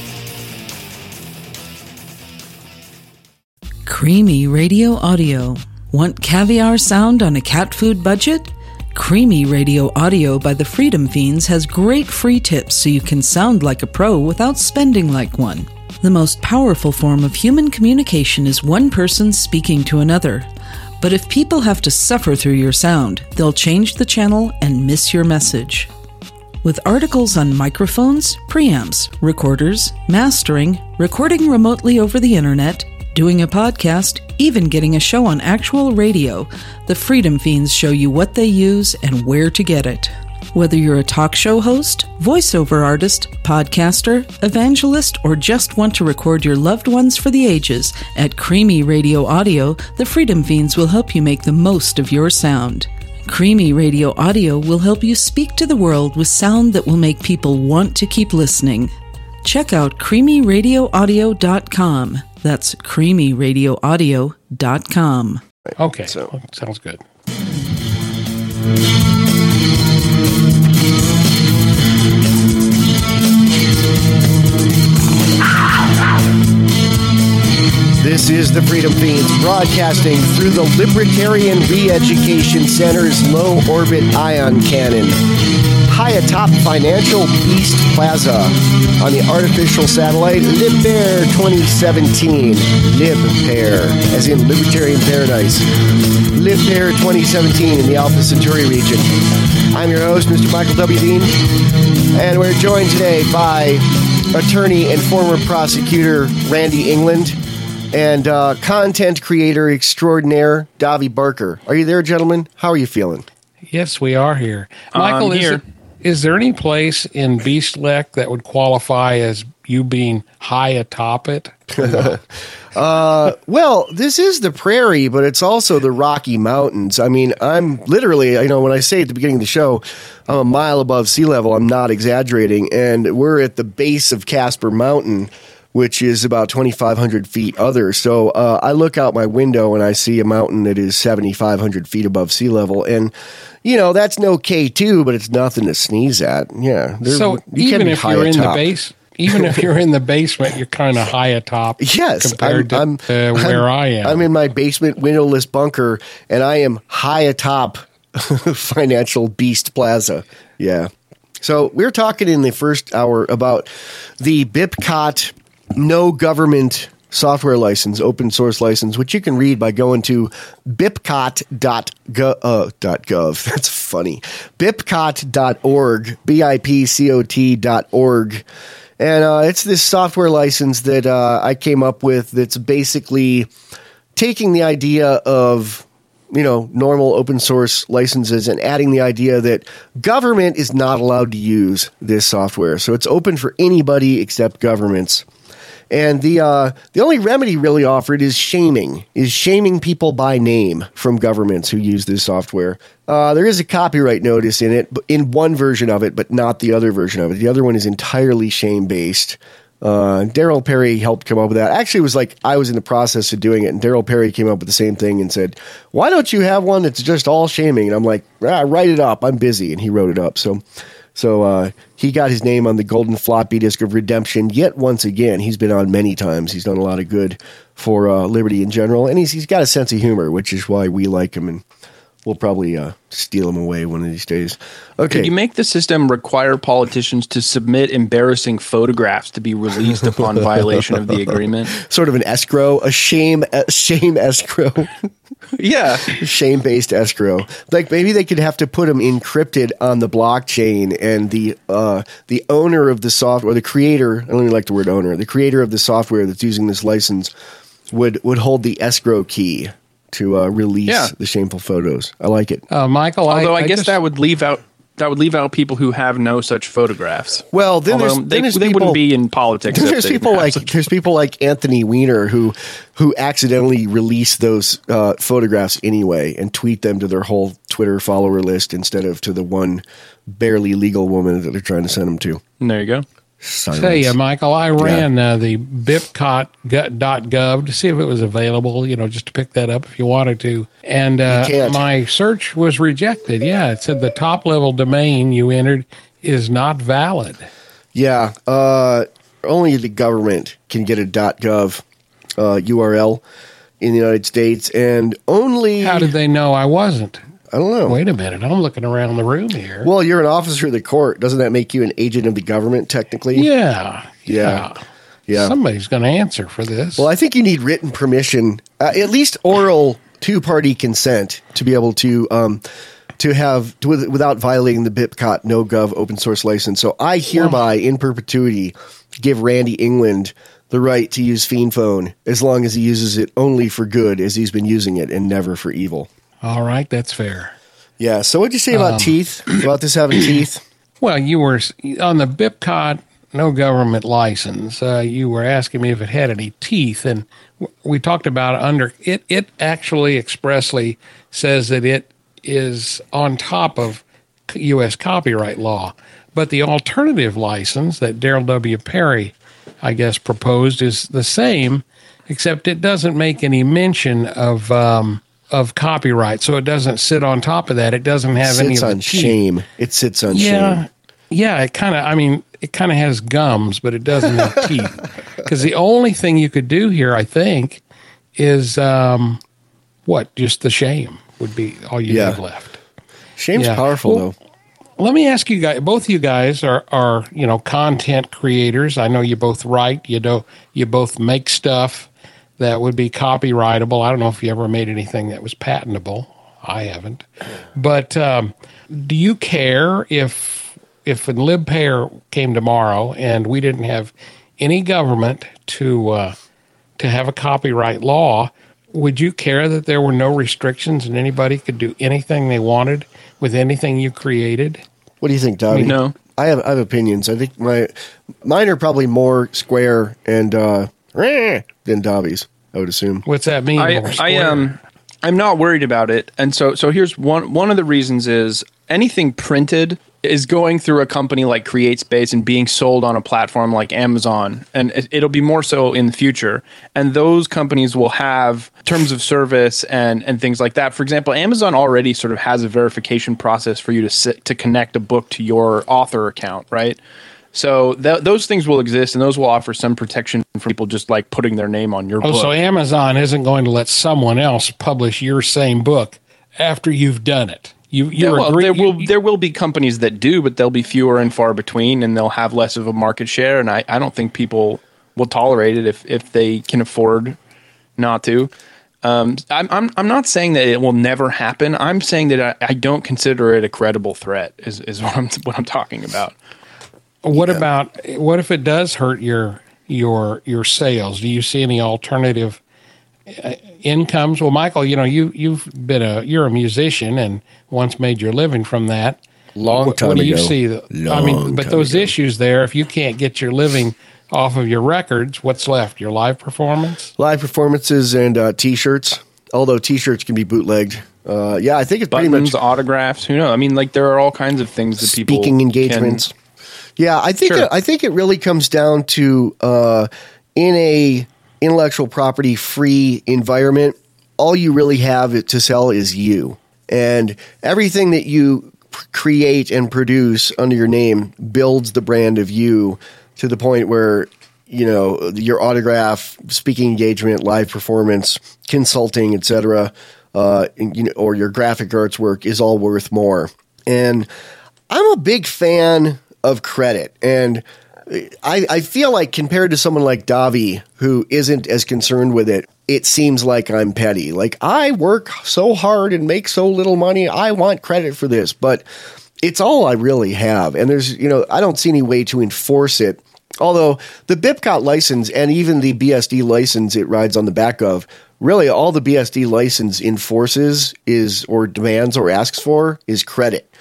Creamy Radio Audio. Want caviar sound on a cat food budget? Creamy Radio Audio by the Freedom Fiends has great free tips so you can sound like a pro without spending like one. The most powerful form of human communication is one person speaking to another. But if people have to suffer through your sound, they'll change the channel and miss your message. With articles on microphones, preamps, recorders, mastering, recording remotely over the internet, doing a podcast, even getting a show on actual radio, the Freedom Fiends show you what they use and where to get it. Whether you're a talk show host, voiceover artist, podcaster, evangelist, or just want to record your loved ones for the ages, at Creamy Radio Audio, the Freedom Fiends will help you make the most of your sound. Creamy Radio Audio will help you speak to the world with sound that will make people want to keep listening. Check out creamyradioaudio.com. That's creamyradioaudio.com. Okay, so sounds good. This is the Freedom Fiends broadcasting through the Libertarian Re-Education Center's low orbit ion cannon, high atop Financial Beast Plaza on the artificial satellite Libère 2017. Libère, as in Libertarian Paradise. Libère 2017 in the Alpha Centauri region. I'm your host, Mr. Michael W. Dean, and we're joined today by attorney and former prosecutor Randy England and content creator extraordinaire Davi Barker. Are you there, gentlemen? How are you feeling? Yes, we are here. Michael, is there any place in Beast Lek that would qualify as you being high atop it? Well, this is the prairie, but it's also the Rocky Mountains. I mean, I'm literally, when I say at the beginning of the show, I'm a mile above sea level. I'm not exaggerating. And we're at the base of Casper Mountain, which is about 2,500 feet other. So I look out my window and I see a mountain that is 7,500 feet above sea level. And, that's no K2, but it's nothing to sneeze at. Yeah. So even if you're in the base, even if you're in the basement, you're kind of high atop. Yes. Compared to where I am. I'm in my basement windowless bunker and I am high atop Financial Beast Plaza. Yeah. So we're talking in the first hour about the BIPCOT no government software license, open source license, which you can read by going to bipcot.gov. That's funny. bipcot.org, bipcot.org. And it's this software license that I came up with that's basically taking the idea of normal open source licenses and adding the idea that government is not allowed to use this software. So it's open for anybody except governments. And the only remedy really offered is shaming people by name from governments who use this software. There is a copyright notice in it, in one version of it, but not the other version of it. The other one is entirely shame-based. Daryl Perry helped come up with that. Actually, it was like I was in the process of doing it, and Daryl Perry came up with the same thing and said, "Why don't you have one that's just all shaming?" And I'm like, "Write it up. I'm busy." And he wrote it up. So he got his name on the golden floppy disk of redemption yet once again. He's been on many times. He's done a lot of good for liberty in general, and he's got a sense of humor, which is why we like him, and we'll probably steal him away one of these days. Okay. Could you make the system require politicians to submit embarrassing photographs to be released upon violation of the agreement? Sort of an escrow, a shame escrow. Yeah. Shame-based escrow. Like maybe they could have to put them encrypted on the blockchain, and the owner of the software, the creator, I don't even like the word owner, the creator of the software that's using this license would hold the escrow key to release the shameful photos. I like it. Michael, although I guess that would leave out leave out people who have no such photographs. Well, then Although there's they wouldn't be in politics. There's people like Anthony Weiner who accidentally release those photographs anyway and tweet them to their whole Twitter follower list instead of to the one barely legal woman that they're trying to send them to. And there you go. Silence. Tell you, Michael, I ran the bipcot.gov to see if it was available, just to pick that up if you wanted to. And my search was rejected. Yeah, it said the top-level domain you entered is not valid. Yeah, only the government can get a .gov URL in the United States, and only... How did they know I wasn't? I don't know. Wait a minute. I'm looking around the room here. Well, you're an officer of the court. Doesn't that make you an agent of the government, technically? Yeah. Somebody's going to answer for this. Well, I think you need written permission, at least oral two-party consent to be able to have without violating the BIPCOT no-gov open source license. So I hereby, in perpetuity, give Randy England the right to use FiendPhone as long as he uses it only for good, as he's been using it, and never for evil. All right, that's fair. Yeah, so what'd you say about teeth? About this having teeth? Well, you were on the BIPCOT no government license. You were asking me if it had any teeth, and we talked about it. It actually expressly says that it is on top of U.S. copyright law. But the alternative license that Daryl W. Perry, I guess, proposed is the same, except it doesn't make any mention of copyright, so it doesn't sit on top of that. It doesn't have any of the teeth. Shame. It sits on shame. Yeah, it kind of has gums, but it doesn't have teeth. Because the only thing you could do here, I think, is just the shame would be all you have left. Shame's powerful, though. Let me ask you guys. Both you guys are content creators. I know you both write. You both make stuff that would be copyrightable. I don't know if you ever made anything that was patentable. I haven't. But do you care if LibPair came tomorrow and we didn't have any government to have a copyright law? Would you care that there were no restrictions and anybody could do anything they wanted with anything you created? What do you think, Dobby? No. I have opinions. I think mine are probably more square and than Dobby's, I would assume. What's that mean? I'm not worried about it. And so here's one of the reasons is anything printed is going through a company like CreateSpace and being sold on a platform like Amazon. And it'll be more so in the future. And those companies will have terms of service and things like that. For example, Amazon already sort of has a verification process for you to connect a book to your author account, right? So those things will exist, and those will offer some protection for people just like putting their name on your book. So Amazon isn't going to let someone else publish your same book after you've done it. There will be companies that do, but they'll be fewer and far between, and they'll have less of a market share. And I don't think people will tolerate it if they can afford not to. I'm not saying that it will never happen. I'm saying that I don't consider it a credible threat. Is what I'm talking about. What if it does hurt your sales? Do you see any alternative incomes? Well, Michael, you're a musician and once made your living from that. Long time ago. What do you see? Those issues there, if you can't get your living off of your records, what's left? Your live performance? Live performances and T-shirts, although T-shirts can be bootlegged. I think it's Buttons, pretty much autographs. Who knows? I mean, there are all kinds of things that people speaking engagements. Yeah, I think it really comes down to in a intellectual property free environment, all you really have to sell is you, and everything that you create and produce under your name builds the brand of you to the point where your autograph, speaking engagement, live performance, consulting, etc., or your graphic arts work is all worth more. And I'm a big fan of credit, and I feel like compared to someone like Davi, who isn't as concerned with it, it seems like I'm petty. Like, I work so hard and make so little money, I want credit for this, but it's all I really have. And there's, I don't see any way to enforce it. Although the BIPCOT license and even the BSD license it rides on the back of, really all the BSD license enforces or demands or asks for is credit.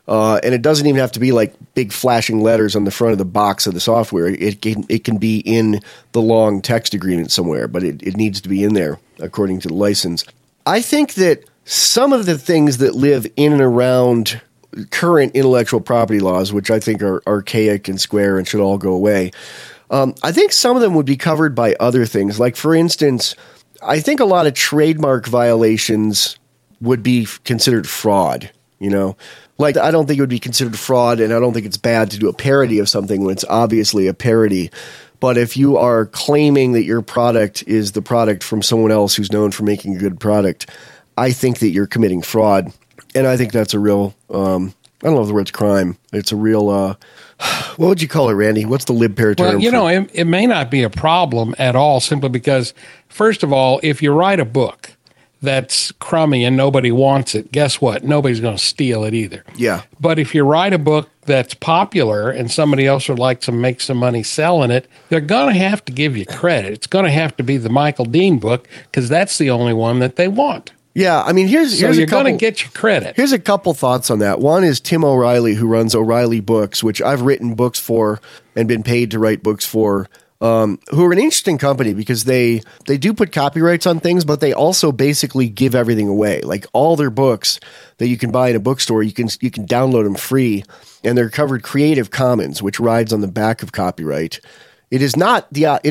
And it doesn't even have to be like big flashing letters on the front of the box of the software. It can be in the long text agreement somewhere, but it needs to be in there according to the license. I think that some of the things that live in and around current intellectual property laws, which I think are archaic and square and should all go away, I think some of them would be covered by other things. Like, for instance, I think a lot of trademark violations would be considered fraud, Like, I don't think it would be considered fraud, and I don't think it's bad to do a parody of something when it's obviously a parody. But if you are claiming that your product is the product from someone else who's known for making a good product, I think that you're committing fraud. And I think that's a real, I don't know if the word's crime. It's a real, what would you call it, Randy? What's the libtard term? Well, it may not be a problem at all, simply because, first of all, if you write a book that's crummy and nobody wants it, guess what? Nobody's going to steal it either. Yeah. But if you write a book that's popular and somebody else would like to make some money selling it, they're going to have to give you credit. It's going to have to be the Michael Dean book because that's the only one that they want. Yeah, I mean, here's you're going to get your credit. Here's a couple thoughts on that. One is Tim O'Reilly, who runs O'Reilly Books, which I've written books for and been paid to write books for, who are an interesting company because they do put copyrights on things, but they also basically give everything away. Like all their books that you can buy in a bookstore, you can download them free, and they're covered Creative Commons, which rides on the back of copyright. It is not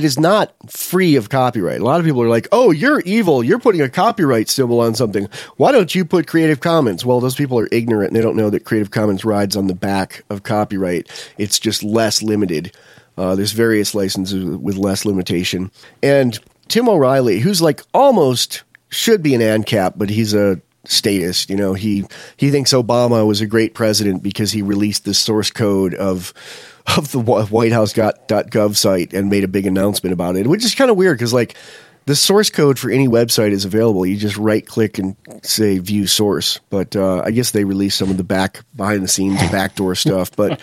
free of copyright. A lot of people are like, "Oh, you're evil. You're putting a copyright symbol on something. Why don't you put Creative Commons?" Well, those people are ignorant and they don't know that Creative Commons rides on the back of copyright. It's just less limited. There's various licenses with less limitation. And Tim O'Reilly, who's like almost should be an ANCAP, but he's a statist. He thinks Obama was a great president because he released the source code of the whitehouse.gov site and made a big announcement about it, which is kind of weird because like the source code for any website is available. You just right click and say view source. But I guess they released some of the behind the scenes backdoor stuff. But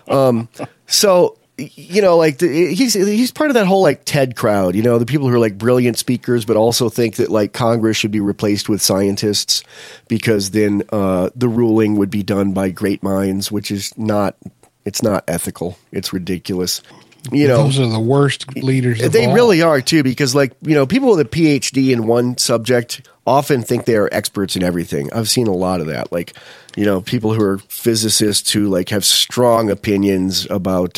so, like he's part of that whole like TED crowd, the people who are like brilliant speakers, but also think that like Congress should be replaced with scientists because then the ruling would be done by great minds, which is not. It's not ethical. It's ridiculous. Those are the worst leaders of They all. really are, too, because, people with a PhD in one subject often think they are experts in everything. I've seen a lot of that. People who are physicists who, have strong opinions about,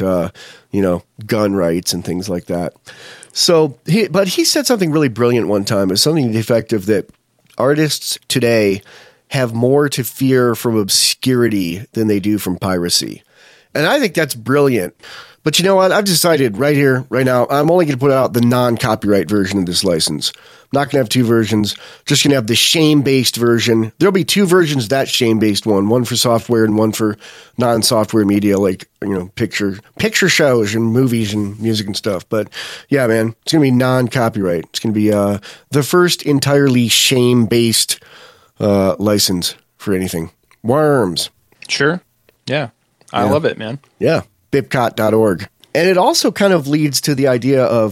gun rights and things like that. So, but he said something really brilliant one time. It's something effective that artists today have more to fear from obscurity than they do from piracy. And I think that's brilliant. But you know what? I've decided right here, right now, I'm only going to put out the non-copyright version of this license. I'm not going to have two versions. Just going to have the shame-based version. There'll be two versions of that shame-based one for software and one for non-software media, picture shows and movies and music and stuff. But yeah, man, it's going to be non-copyright. It's going to be the first entirely shame-based license for anything. Worms. Sure. Yeah. I love it, man. Yeah. Bipcot.org. And it also kind of leads to the idea of,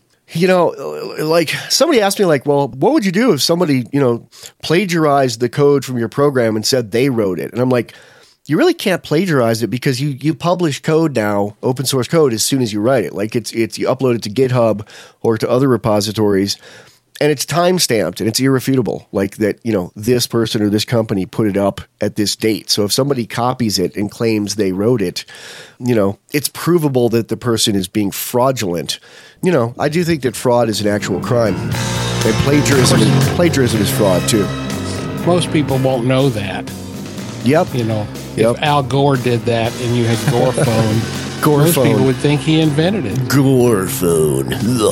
somebody asked me well, what would you do if somebody, plagiarized the code from your program and said they wrote it? And I'm like, you really can't plagiarize it because you publish code now, open source code, as soon as you write it. It's you upload it to GitHub or to other repositories. And it's time-stamped, and it's irrefutable, this person or this company put it up at this date. So if somebody copies it and claims they wrote it, it's provable that the person is being fraudulent. I do think that fraud is an actual crime. And plagiarism is fraud, too. Most people won't know that. Yep. If Al Gore did that and you had Gore phone, most people would think he invented it. Gore phone.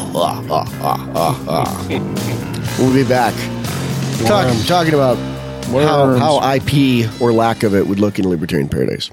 We'll be back. Talking about how IP or lack of it would look in Libertarian Paradise.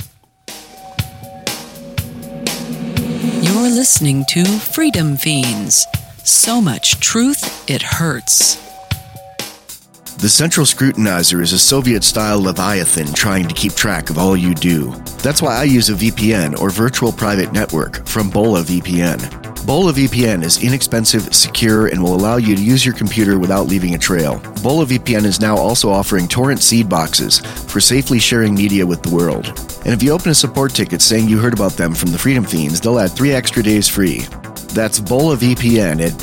You're listening to Freedom Fiends. So much truth, it hurts. The Central Scrutinizer is a Soviet-style Leviathan trying to keep track of all you do. That's why I use a VPN or virtual private network from Bola VPN. Bola VPN is inexpensive, secure, and will allow you to use your computer without leaving a trail. Bola VPN is now also offering torrent seed boxes for safely sharing media with the world. And if you open a support ticket saying you heard about them from the Freedom Fiends, they'll add 3 extra days free. That's Bola VPN at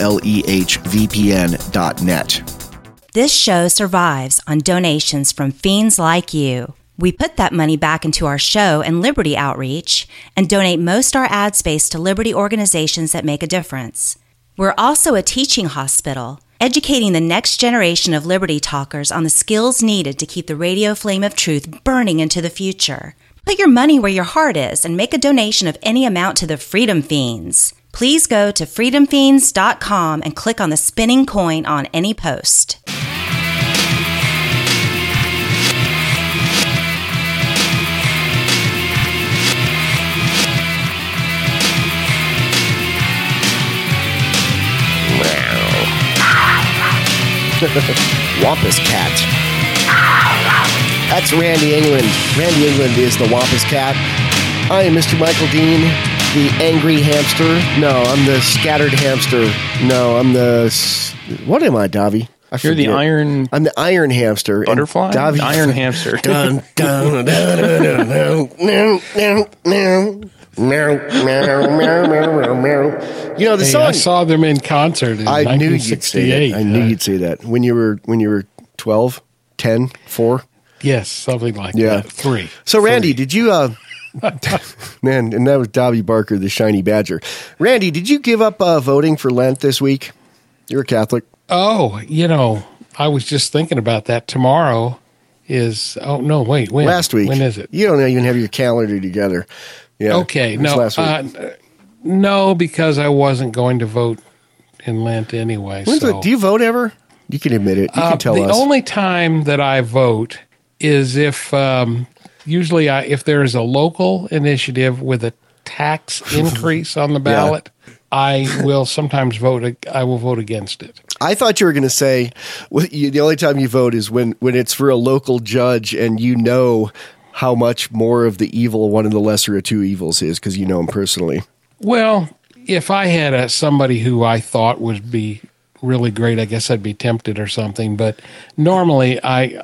BOLEHVPN.net. This show survives on donations from fiends like you. We put that money back into our show and Liberty outreach and donate most our ad space to Liberty organizations that make a difference. We're also a teaching hospital, educating the next generation of Liberty talkers on the skills needed to keep the radio flame of truth burning into the future. Put your money where your heart is and make a donation of any amount to the Freedom Fiends. Please go to freedomfiends.com and click on the spinning coin on any post. Wampus cat. That's Randy England. Randy England is the Wampus cat. I am Mr. Michael Dean, the angry hamster. No, I'm the scattered hamster. No, I'm the... What am I, Davi? You're the iron... I'm the iron hamster. Butterfly? Davi, The iron hamster. Dun, dun, dun, dun, dun, dun, You know the song. I saw them in concert in 1968. I knew you'd say that. When you were 12, 10, 4? Yes, something like that. 3. So Randy, did you man, and that was Dobby Barker, the shiny badger. Randy, did you give up voting for Lent this week? You're a Catholic. Oh, I was just thinking about that. Tomorrow is when? Last week. When is it? You don't even have your calendar together. Yeah. Okay. No. Last week. No, because I wasn't going to vote in Lent anyway. Do you vote ever? You can admit it. You can tell us. The only time that I vote is if usually if there is a local initiative with a tax increase on the ballot, I will sometimes vote. I will vote against it. I thought you were going to say the only time you vote is when it's for a local judge and you know how much more of the evil one of the lesser of two evils is because you know him personally. Well, if I had somebody who I thought would be really great, I guess I'd be tempted or something. But normally,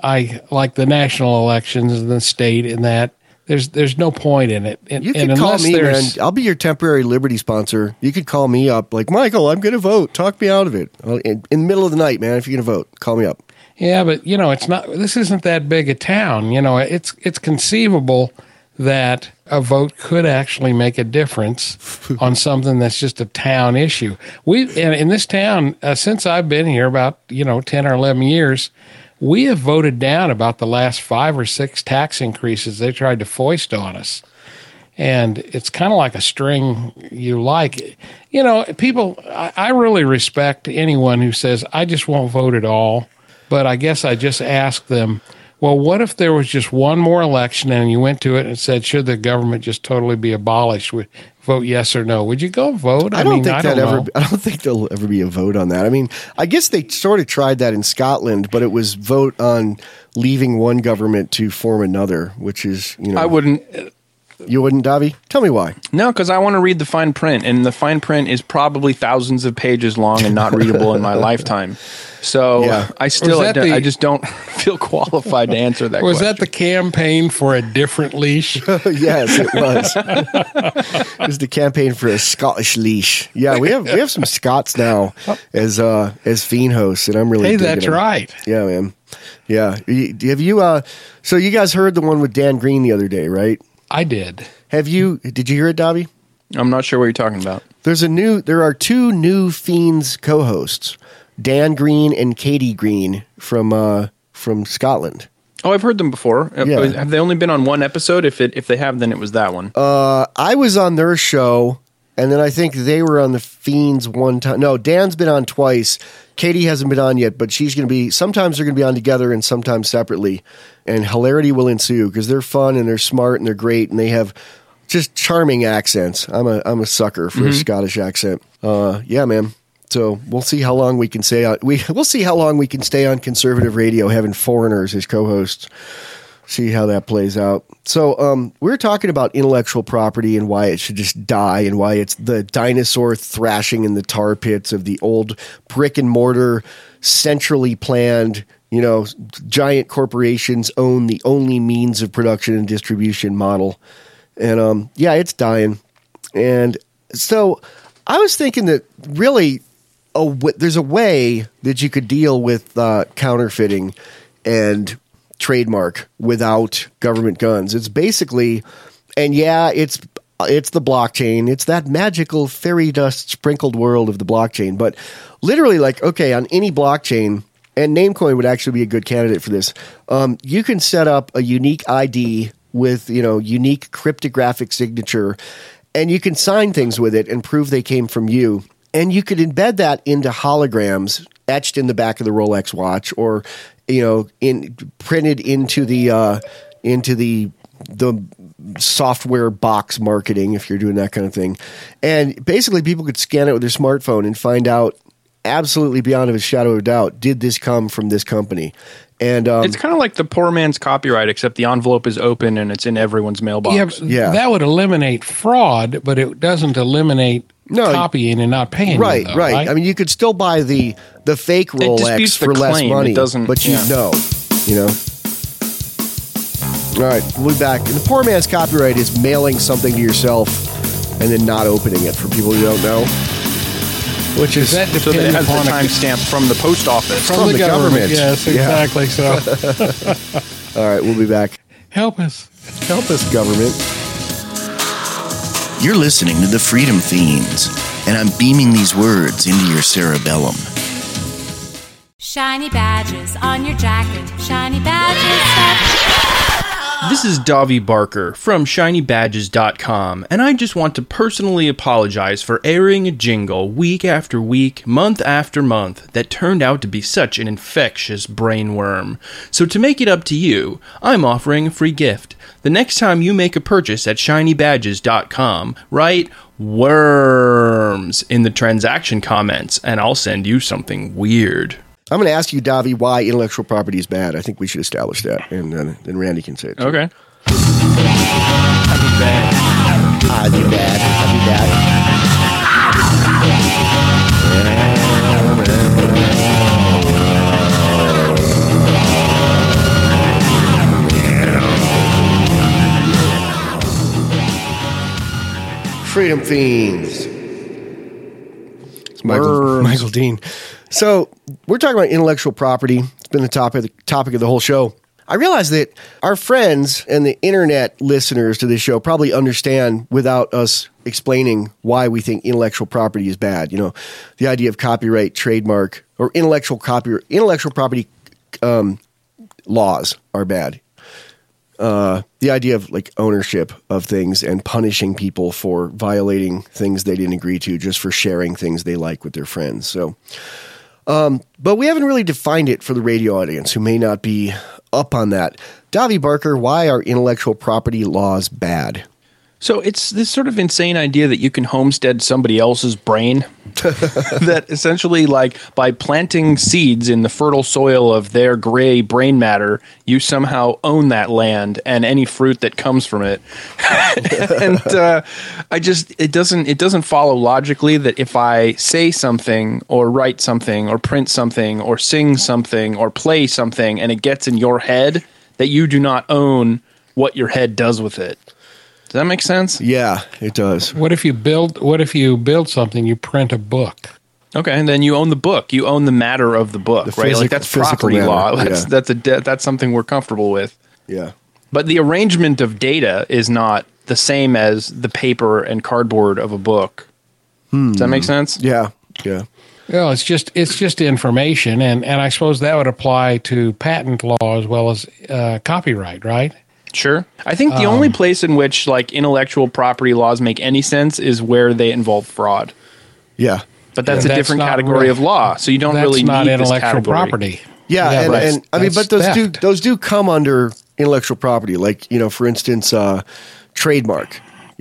I like the national elections and the state and that. There's no point in it. You can call me, man. I'll be your temporary Liberty sponsor. You could call me up like, Michael, I'm going to vote. Talk me out of it. In the middle of the night, man, if you're going to vote, call me up. Yeah, but, it's not. This isn't that big a town. It's conceivable that a vote could actually make a difference on something that's just a town issue. In this town, since I've been here about 10 or 11 years, we have voted down about the last 5 or 6 tax increases they tried to foist on us. And it's kind of like a string you like. People, I really respect anyone who says, I just won't vote at all. But I guess I just ask them, well, what if there was just one more election and you went to it and said, should the government just totally be abolished? Vote yes or no. Would you go vote? I don't think there'll ever be a vote on that. I mean, I guess they sort of tried that in Scotland, but it was vote on leaving one government to form another, which is, I wouldn't. You wouldn't, Davi? Tell me why. No, because I want to read the fine print, and the fine print is probably thousands of pages long and not readable in my lifetime. So I just don't feel qualified to answer that question. Was that the campaign for a different leash? Yes, it was. It was the campaign for a Scottish leash. Yeah, we have some Scots now as Fiend hosts, and I'm really digging that's them. right. Yeah, man. Yeah. Have you? So you guys heard the one with Dan Green the other day, right? I did. Did you hear it, Dobby? I'm not sure what you're talking about. There are 2 new Fiends co-hosts, Dan Green and Katie Green from Scotland. Oh, I've heard them before. Yeah. Have they only been on one episode? If they have, then it was that one. I was on their show, and then I think they were on the Fiends one time. No, Dan's been on twice. Katie hasn't been on yet, but she's going to be. Sometimes they're going to be on together, and sometimes separately. And hilarity will ensue because they're fun and they're smart and they're great and they have just charming accents. I'm a sucker for a Scottish accent. Yeah, man. So we'll see how long we can stay on. We'll see how long we can stay on conservative radio having foreigners as co-hosts. see how that plays out. So we're talking about intellectual property and why it should just die and why it's the dinosaur thrashing in the tar pits of the old brick and mortar, centrally planned, giant corporations own the only means of production and distribution model. And it's dying. And so I was thinking that really there's a way that you could deal with counterfeiting and trademark without government guns. It's basically, it's the blockchain. It's that magical fairy dust sprinkled world of the blockchain. But literally, on any blockchain, and Namecoin would actually be a good candidate for this, you can set up a unique ID with, unique cryptographic signature, and you can sign things with it and prove they came from you. And you could embed that into holograms etched in the back of the Rolex watch, or printed into the software box marketing, if you're doing that kind of thing. And basically, people could scan it with their smartphone and find out absolutely beyond a shadow of a doubt, did this come from this company? And it's kind of like the poor man's copyright, except the envelope is open and it's in everyone's mailbox. Yeah, that would eliminate fraud, but it doesn't eliminate copying and not paying. Right, you, though, right. I mean, you could still buy the fake Rolex for less money, but you know. All right, we'll be back. And the poor man's copyright is mailing something to yourself and then not opening it for people who don't know. Which is that so that it has the timestamp from the post office. From the government. Yes, exactly. So, all right, we'll be back. Help us, government. You're listening to the Freedom Fiends, and I'm beaming these words into your cerebellum. Shiny badges on your jacket. Shiny badges. This is Davi Barker from ShinyBadges.com, and I just want to personally apologize for airing a jingle week after week, month after month, that turned out to be such an infectious brainworm. So to make it up to you, I'm offering a free gift. The next time you make a purchase at ShinyBadges.com, write worms in the transaction comments, and I'll send you something weird. I'm going to ask you, Davi, why intellectual property is bad. I think we should establish that, and then Randy can say it too. Okay. I'd be bad. Freedom Fiends. It's Michael Dean. So we're talking about intellectual property. It's been the topic of the whole show. I realize that our friends and the internet listeners to this show probably understand without us explaining why we think intellectual property is bad. The idea of copyright, trademark, or intellectual property laws are bad. The idea of ownership of things and punishing people for violating things they didn't agree to just for sharing things they like with their friends. So. But we haven't really defined it for the radio audience who may not be up on that. Davi Barker, why are intellectual property laws bad? So it's this sort of insane idea that you can homestead somebody else's brain. That essentially, by planting seeds in the fertile soil of their gray brain matter, you somehow own that land and any fruit that comes from it. And it doesn't follow logically that if I say something or write something or print something or sing something or play something and it gets in your head, that you do not own what your head does with it. Does that make sense? Yeah, it does. What if you build something? You print a book. Okay, and then you own the book. You own the matter of the book, right? That's property matter. law. Yeah. That's something we're comfortable with. Yeah. But the arrangement of data is not the same as the paper and cardboard of a book. Does that make sense? Yeah. Yeah. Well, it's just information, and I suppose that would apply to patent law as well as copyright, right? Sure. I think the only place in which intellectual property laws make any sense is where they involve fraud. Yeah. But that's a different category of law, so you don't really need this intellectual category. property. Yeah, and I mean, but those do come under intellectual property, for instance, trademark.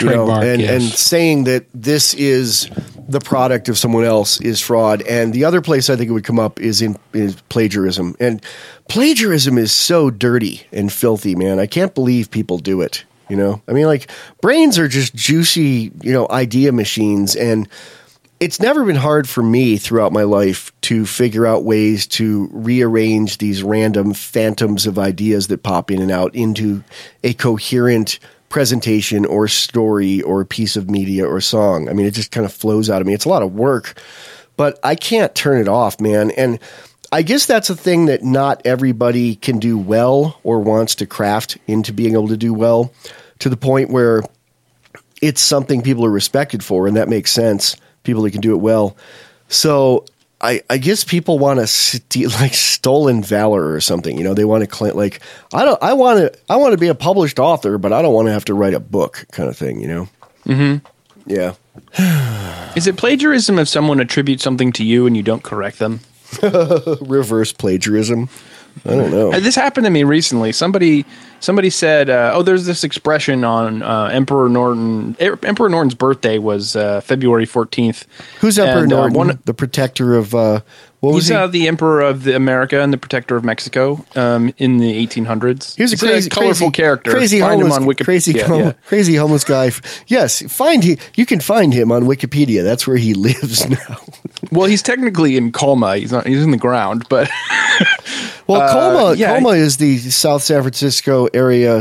Trademark, and yes. saying that this is the product of someone else is fraud. And the other place I think it would come up is plagiarism. And plagiarism is so dirty and filthy, man. I can't believe people do it. You know, I mean, like, brains are just juicy, idea machines. And it's never been hard for me throughout my life to figure out ways to rearrange these random phantoms of ideas that pop in and out into a coherent presentation or story or piece of media or song. I mean, it just kind of flows out of me. It's a lot of work, but I can't turn it off, man. And I guess that's a thing that not everybody can do well or wants to craft into being able to do well, to the point where it's something people are respected for, and that makes sense. People that can do it well. So I guess people want to steal, like, stolen valor or something. They want to claim, like, I want to be a published author, but I don't want to have to write a book, kind of thing. Mm-hmm. Yeah. Is it plagiarism if someone attributes something to you and you don't correct them? Reverse plagiarism. I don't know. This happened to me recently. Somebody said, there's this expression on Emperor Norton. Emperor Norton's birthday was February 14th. Who's Emperor Norton? The protector of what was he? He's the Emperor of America and the protector of Mexico in the 1800s. He's a colorful character. Crazy find homeless, him on Wikipedia. Crazy homeless guy. Yes, you can find him on Wikipedia. That's where he lives now. Well, he's technically in Colma. He's in the ground, but well, Colma is the south of San Francisco area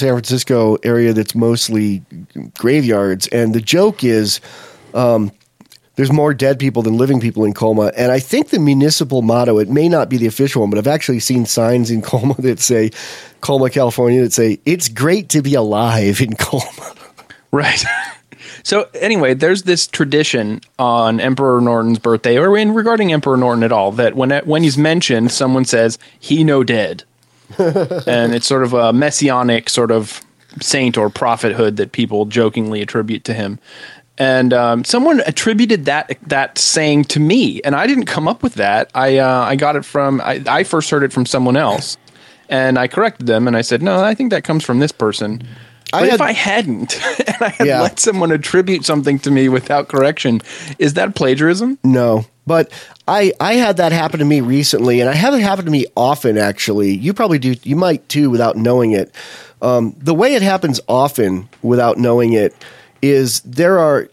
that's mostly graveyards, and the joke is there's more dead people than living people in Colma. And I think the municipal motto, it may not be the official one, but I've actually seen signs in Colma that say, Colma, California, that say, "It's great to be alive in Colma." Right. So anyway, there's this tradition on Emperor Norton's birthday, or regarding Emperor Norton at all, that when he's mentioned, someone says, "He no dead." And it's sort of a messianic sort of saint or prophethood that people jokingly attribute to him. And someone attributed that saying to me, and I didn't come up with that. I got it from I first heard it from someone else, and I corrected them, and I said, "No, I think that comes from this person." But if I hadn't, and I had let someone attribute something to me without correction, is that plagiarism? No, but I had that happen to me recently, and I have it happen to me often, actually. You probably do. You might, too, without knowing it. The way it happens often without knowing it is there aren't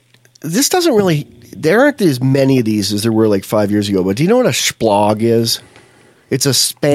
as many of these as there were like 5 years ago, but do you know what a splog is? It's a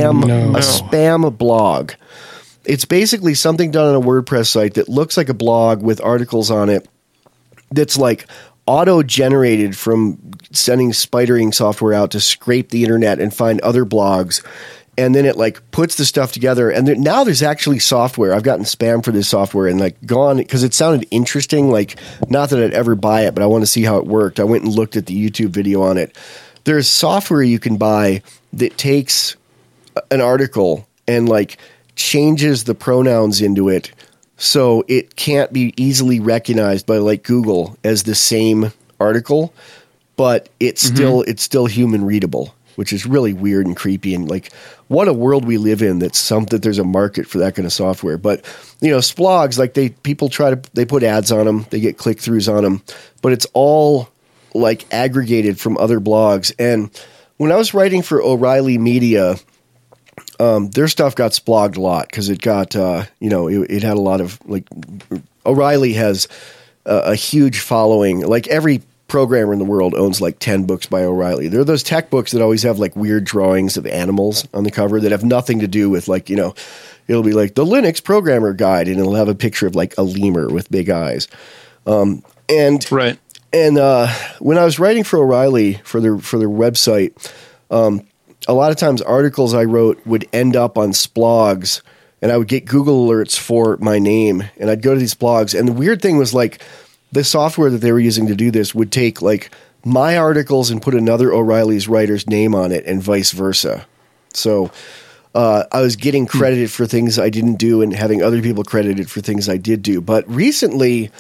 spam blog. It's basically something done on a WordPress site that looks like a blog with articles on it that's like auto-generated from sending spidering software out to scrape the internet and find other blogs. And then it like puts the stuff together. And now there's actually software. I've gotten spam for this software and like gone because it sounded interesting. Like, not that I'd ever buy it, but I want to see how it worked. I went and looked at the YouTube video on it. There's software you can buy that takes an article and like changes the pronouns into it so it can't be easily recognized by like Google as the same article, but it's still human readable, which is really weird and creepy. And like, what a world we live in that there's a market for that kind of software. But splogs, like they put ads on them, they get click-throughs on them, but it's all like aggregated from other blogs. And when I was writing for O'Reilly Media, their stuff got splogged a lot because it got, it had a lot of like, O'Reilly has a huge following. Like every programmer in the world owns like 10 books by O'Reilly. They're those tech books that always have like weird drawings of animals on the cover that have nothing to do with like, it'll be like the Linux programmer guide and it'll have a picture of like a lemur with big eyes. Right. And when I was writing for O'Reilly for their website, a lot of times articles I wrote would end up on splogs, and I would get Google alerts for my name, and I'd go to these blogs. And the weird thing was like the software that they were using to do this would take like my articles and put another O'Reilly's writer's name on it and vice versa. So I was getting credited for things I didn't do and having other people credited for things I did do. But recently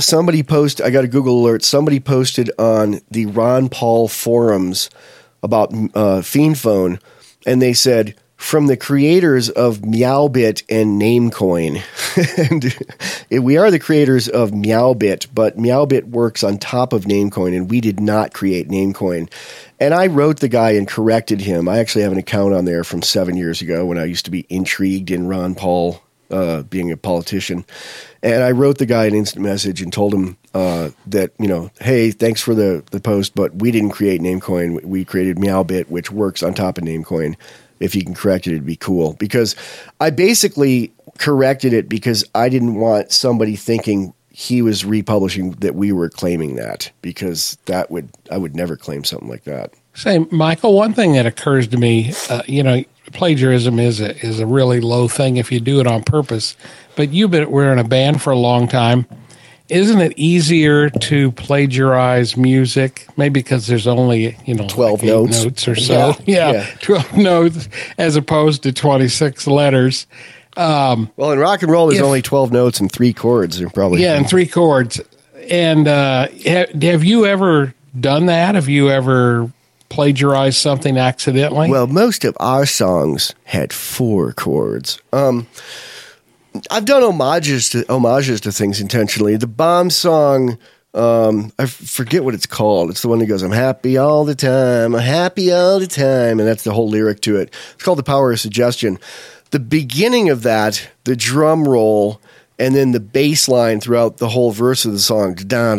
I got a Google alert. Somebody posted on the Ron Paul forums about Fiend Phone, and they said, from the creators of Meowbit and Namecoin. And we are the creators of Meowbit, but Meowbit works on top of Namecoin, and we did not create Namecoin. And I wrote the guy and corrected him. I actually have an account on there from 7 years ago when I used to be intrigued in Ron Paul being a politician. And I wrote the guy an instant message and told him that, hey, thanks for the post, but we didn't create Namecoin. We created Meowbit, which works on top of Namecoin. If you can correct it, it'd be cool. Because I basically corrected it because I didn't want somebody thinking he was republishing that we were claiming that, because I would never claim something like that. Say, Michael, one thing that occurs to me, plagiarism is a really low thing if you do it on purpose. But we're in a band for a long time. Isn't it easier to plagiarize music? Maybe because there's only 12 notes or so. Yeah, 12 notes as opposed to 26 letters. Well, in rock and roll, there's only 12 notes and 3 chords. And 3 chords. And have you ever done that? Have you ever plagiarized something accidentally? Well, most of our songs had 4 chords. I've done homages to things intentionally. The Bomb song, I forget what it's called. It's the one that goes, I'm happy all the time, I'm happy all the time. And that's the whole lyric to it. It's called The Power of Suggestion. The beginning of that, the drum roll, and then the bass line throughout the whole verse of the song,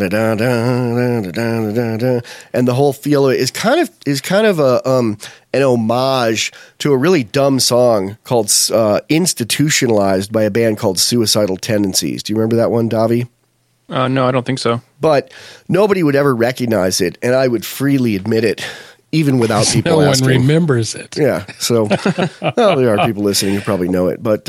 and the whole feel of it is kind of an homage to a really dumb song called Institutionalized by a band called Suicidal Tendencies. Do you remember that one, Davi? No, I don't think so. But nobody would ever recognize it, and I would freely admit it, even without people asking. No one remembers it. Yeah, so well, there are people listening who probably know it. But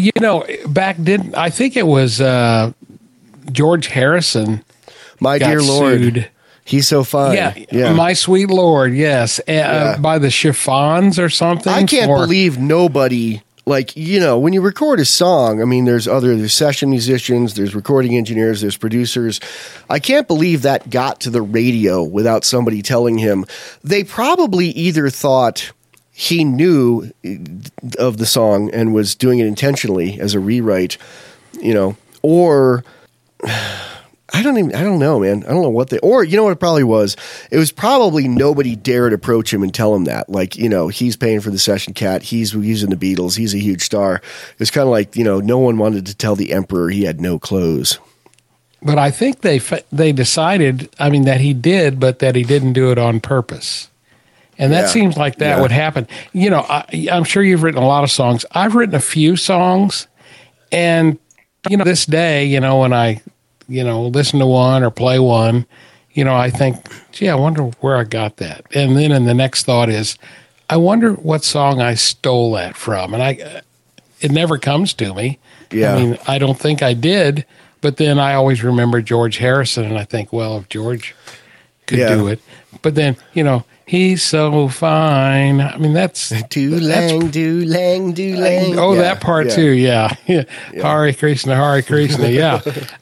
I think it was George Harrison. My dear Lord, sued. He's so fine. Yeah, My Sweet Lord. Yes, by the Chiffons or something. I can't believe nobody. When you record a song, I mean, there's session musicians, there's recording engineers, there's producers. I can't believe that got to the radio without somebody telling him. They probably either thought he knew of the song and was doing it intentionally as a rewrite, or I don't know, man. I don't know what or you know what it probably was? It was probably nobody dared approach him and tell him that. He's paying for the session cat. He's using the Beatles. He's a huge star. It was kind of like, no one wanted to tell the emperor he had no clothes. But I think they decided, that he did, but that he didn't do it on purpose. And that seems like that would happen. I'm sure you've written a lot of songs. I've written a few songs, and, this day, when I listen to one or play one, I think, gee, I wonder where I got that. And then the next thought is, I wonder what song I stole that from. And it never comes to me. Yeah. I don't think I did, but then I always remember George Harrison, and I think, well, if George could do it. But then, he's so fine. That's... Do-lang, do-lang, do-lang. Oh, that part too, yeah. Hare Krishna, Hare Krishna, yeah.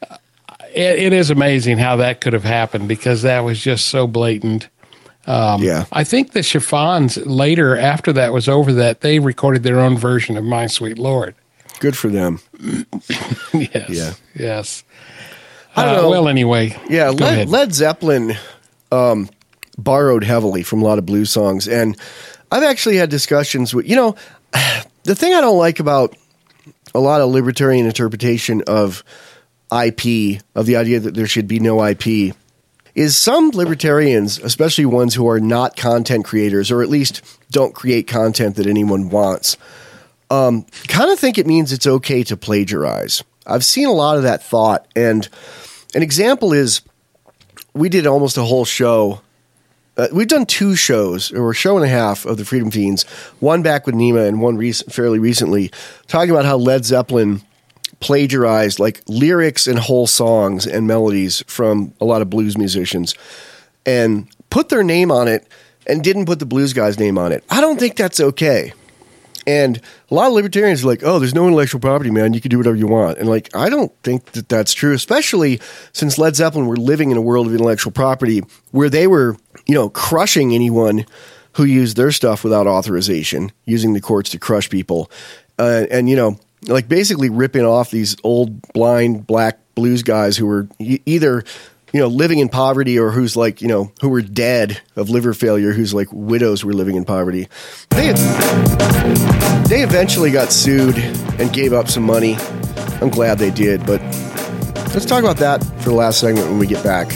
It is amazing how that could have happened, because that was just so blatant. I think the Chiffons later, after that was over, that they recorded their own version of My Sweet Lord. Good for them. Yes. Yeah. Yes. I don't know. Well, anyway. Yeah, Led Zeppelin borrowed heavily from a lot of blues songs. And I've actually had discussions with, the thing I don't like about a lot of libertarian interpretation of IP, of the idea that there should be no IP, is some libertarians, especially ones who are not content creators, or at least don't create content that anyone wants, kind of think it means it's okay to plagiarize. I've seen a lot of that thought, and an example is we did almost a whole show. We've done 2 shows, or a show and a half of the Freedom Fiends, one back with Nima and one fairly recently, talking about how Led Zeppelin plagiarized lyrics and whole songs and melodies from a lot of blues musicians and put their name on it and didn't put the blues guy's name on it. I don't think that's okay. And a lot of libertarians are like, oh, there's no intellectual property, man. You can do whatever you want. And I don't think that that's true, especially since Led Zeppelin were living in a world of intellectual property where they were, crushing anyone who use their stuff without authorization, using the courts to crush people. And, you know, like basically ripping off these old blind black blues guys who were either, you know, living in poverty or who's like, you know, who were dead of liver failure, who's like widows who were living in poverty. They eventually got sued and gave up some money. I'm glad they did, but let's talk about that for the last segment when we get back.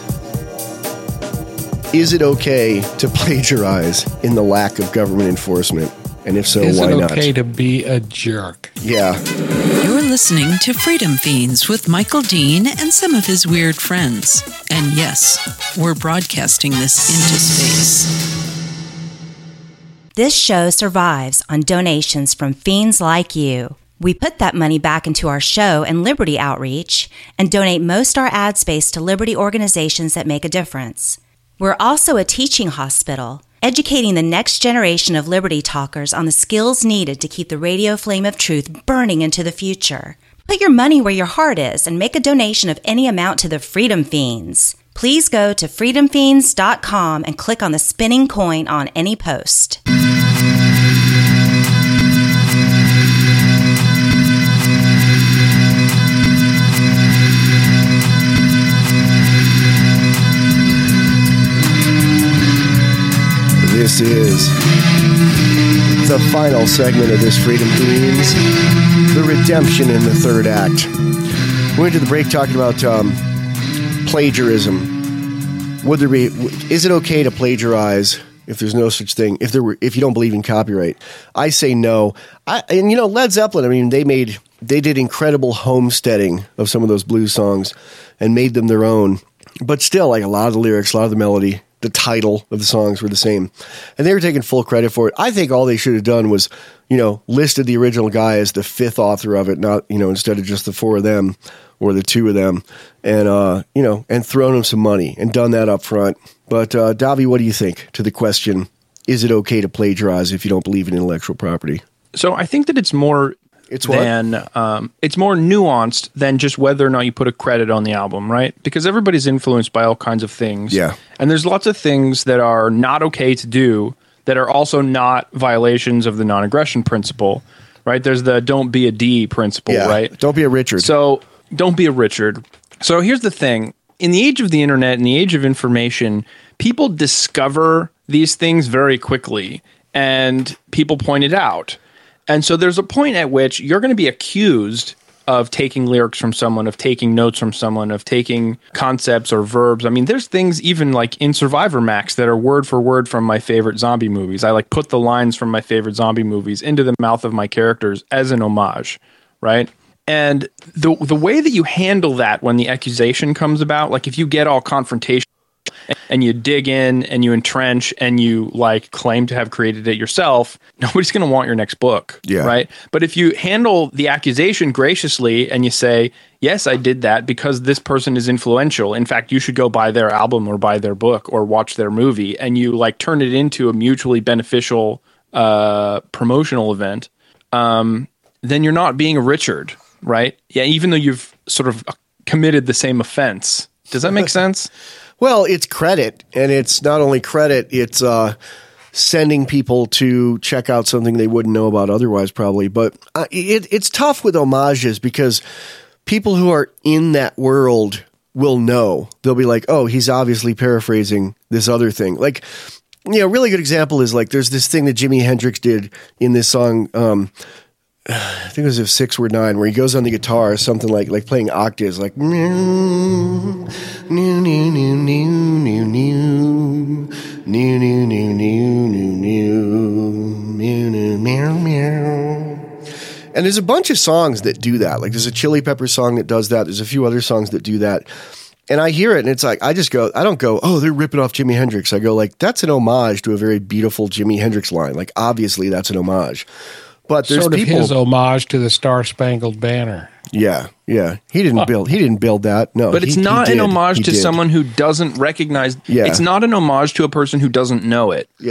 Is it okay to plagiarize in the lack of government enforcement? And if so, why not? Is it okay to be a jerk? Yeah. You're listening to Freedom Fiends with Michael Dean and some of his weird friends. And yes, we're broadcasting this into space. This show survives on donations from fiends like you. We put that money back into our show and Liberty outreach and donate most our ad space to Liberty organizations that make a difference. We're also a teaching hospital, educating the next generation of Liberty talkers on the skills needed to keep the radio flame of truth burning into the future. Put your money where your heart is and make a donation of any amount to the Freedom Fiends. Please go to freedomfiends.com and click on the spinning coin on any post. This is the final segment of this Freedom Fiends, the redemption in the third act. We went to the break talking about plagiarism. Would there be? Is it okay to plagiarize if there's no such thing? If you don't believe in copyright, I say no. And you know, Led Zeppelin. I mean, they did incredible homesteading of some of those blues songs and made them their own. But still, like a lot of the lyrics, a lot of the melody, the title of the songs were the same. And they were taking full credit for it. I think all they should have done was, you know, listed the original guy as the fifth author of it, not, you know, instead of just the four of them or the two of them, and, you know, and thrown them some money and done that up front. But, Davi, what do you think to the question, is it okay to plagiarize if you don't believe in intellectual property? So I think that it's more... It's more nuanced than just whether or not you put a credit on the album, right? Because everybody's influenced by all kinds of things. Yeah. And there's lots of things that are not okay to do that are also not violations of the non-aggression principle, right? There's the don't be a D principle, right? Don't be a Richard. So don't be a Richard. So here's the thing. In the age of the internet, in the age of information, people discover these things very quickly, and people point it out. And so there's a point at which you're going to be accused of taking lyrics from someone, of taking notes from someone, of taking concepts or verbs. I mean, there's things even like in Survivor Max that are word for word from my favorite zombie movies. I like put the lines from my favorite zombie movies into the mouth of my characters as an homage, right? And the way that you handle that when the accusation comes about, like if you get all confrontational and you dig in and you entrench and you like claim to have created it yourself, nobody's going to want your next book, right? But if you handle the accusation graciously and you say, yes, I did that because this person is influential. In fact, you should go buy their album or buy their book or watch their movie, and you like turn it into a mutually beneficial promotional event, then you're not being a Richard, right? Yeah, even though you've sort of committed the same offense. Does that make sense? Well, it's credit, and it's not only credit, it's sending people to check out something they wouldn't know about otherwise probably. But it's tough with homages because people who are in that world will know. They'll be like, oh, he's obviously paraphrasing this other thing. Like, you know, a really good example is like there's this thing that Jimi Hendrix did in this song, I think it was 6 or 9, where he goes on the guitar, something like playing octaves, like new, new, new, new, new, new, new, new, new, new, new, meow, meow. And there's a bunch of songs that do that. Like there's a Chili Pepper song that does that. There's a few other songs that do that. And I hear it, and it's like, I don't go, oh, they're ripping off Jimi Hendrix. I go like, that's an homage to a very beautiful Jimi Hendrix line. Like obviously that's an homage. But there's sort of people, his homage to the Star Spangled Banner. Yeah. He didn't build that. No, but it's not an homage to someone who doesn't recognize. Yeah. It's not an homage to a person who doesn't know it. Yeah.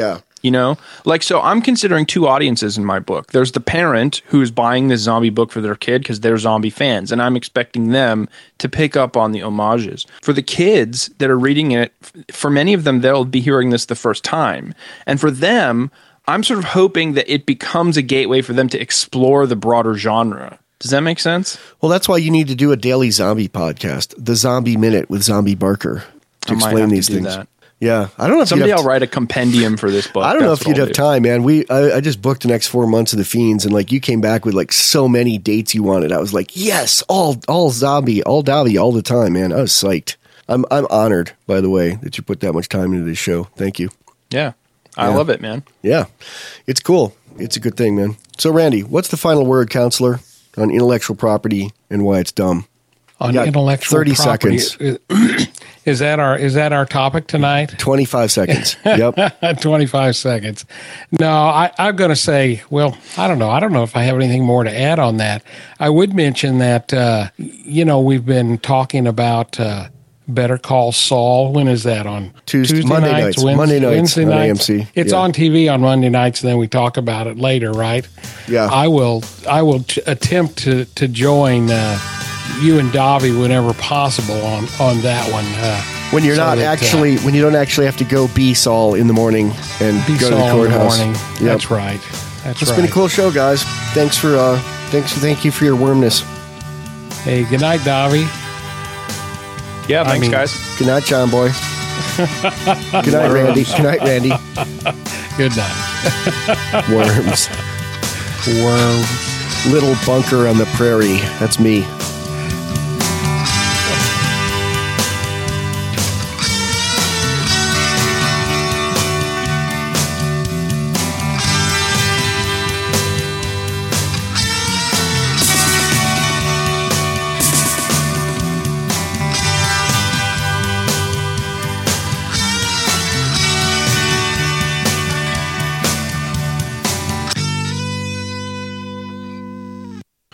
You know, like, so I'm considering two audiences in my book. There's the parent who's buying this zombie book for their kid because they're zombie fans, and I'm expecting them to pick up on the homages. For the kids that are reading it, for many of them, they'll be hearing this the first time. And for them, I'm sort of hoping that it becomes a gateway for them to explore the broader genre. Does that make sense? Well, that's why you need to do a daily zombie podcast, The Zombie Minute with Zombie Barker, to explain these things. That. Yeah, I don't know if someday I'll write a compendium for this book. I don't know if you'd have time, man. I just booked the next 4 months of the Fiends, and like you came back with like so many dates you wanted. I was like, yes, all zombie, all Davi, all the time, man. I was psyched. I'm honored, by the way, that you put that much time into this show. Thank you. Yeah, I love it, man. Yeah, it's cool. It's a good thing, man. So, Randy, what's the final word, counselor, on intellectual property and why it's dumb? On intellectual 30 property. seconds. Is that our topic tonight? 25 seconds. Yep. 25 seconds. No, I'm going to say, well, I don't know. I don't know if I have anything more to add on that. I would mention that, we've been talking about Better Call Saul. When is that on? Tuesday nights. Monday nights on AMC. It's on TV on Monday nights, and then we talk about it later, right? Yeah. I will attempt to join you and Davi whenever possible on that one. When you're when you don't actually have to go be Saul in the morning and go to the courthouse. In the morning. Yep. That's right. It's been a cool show, guys. Thank you for your wormness. Hey, good night, Davi. Yeah, thanks, guys. Good night, John Boy. Good night, Randy. Good night, Randy. Good night. Worms. Little bunker on the prairie. That's me.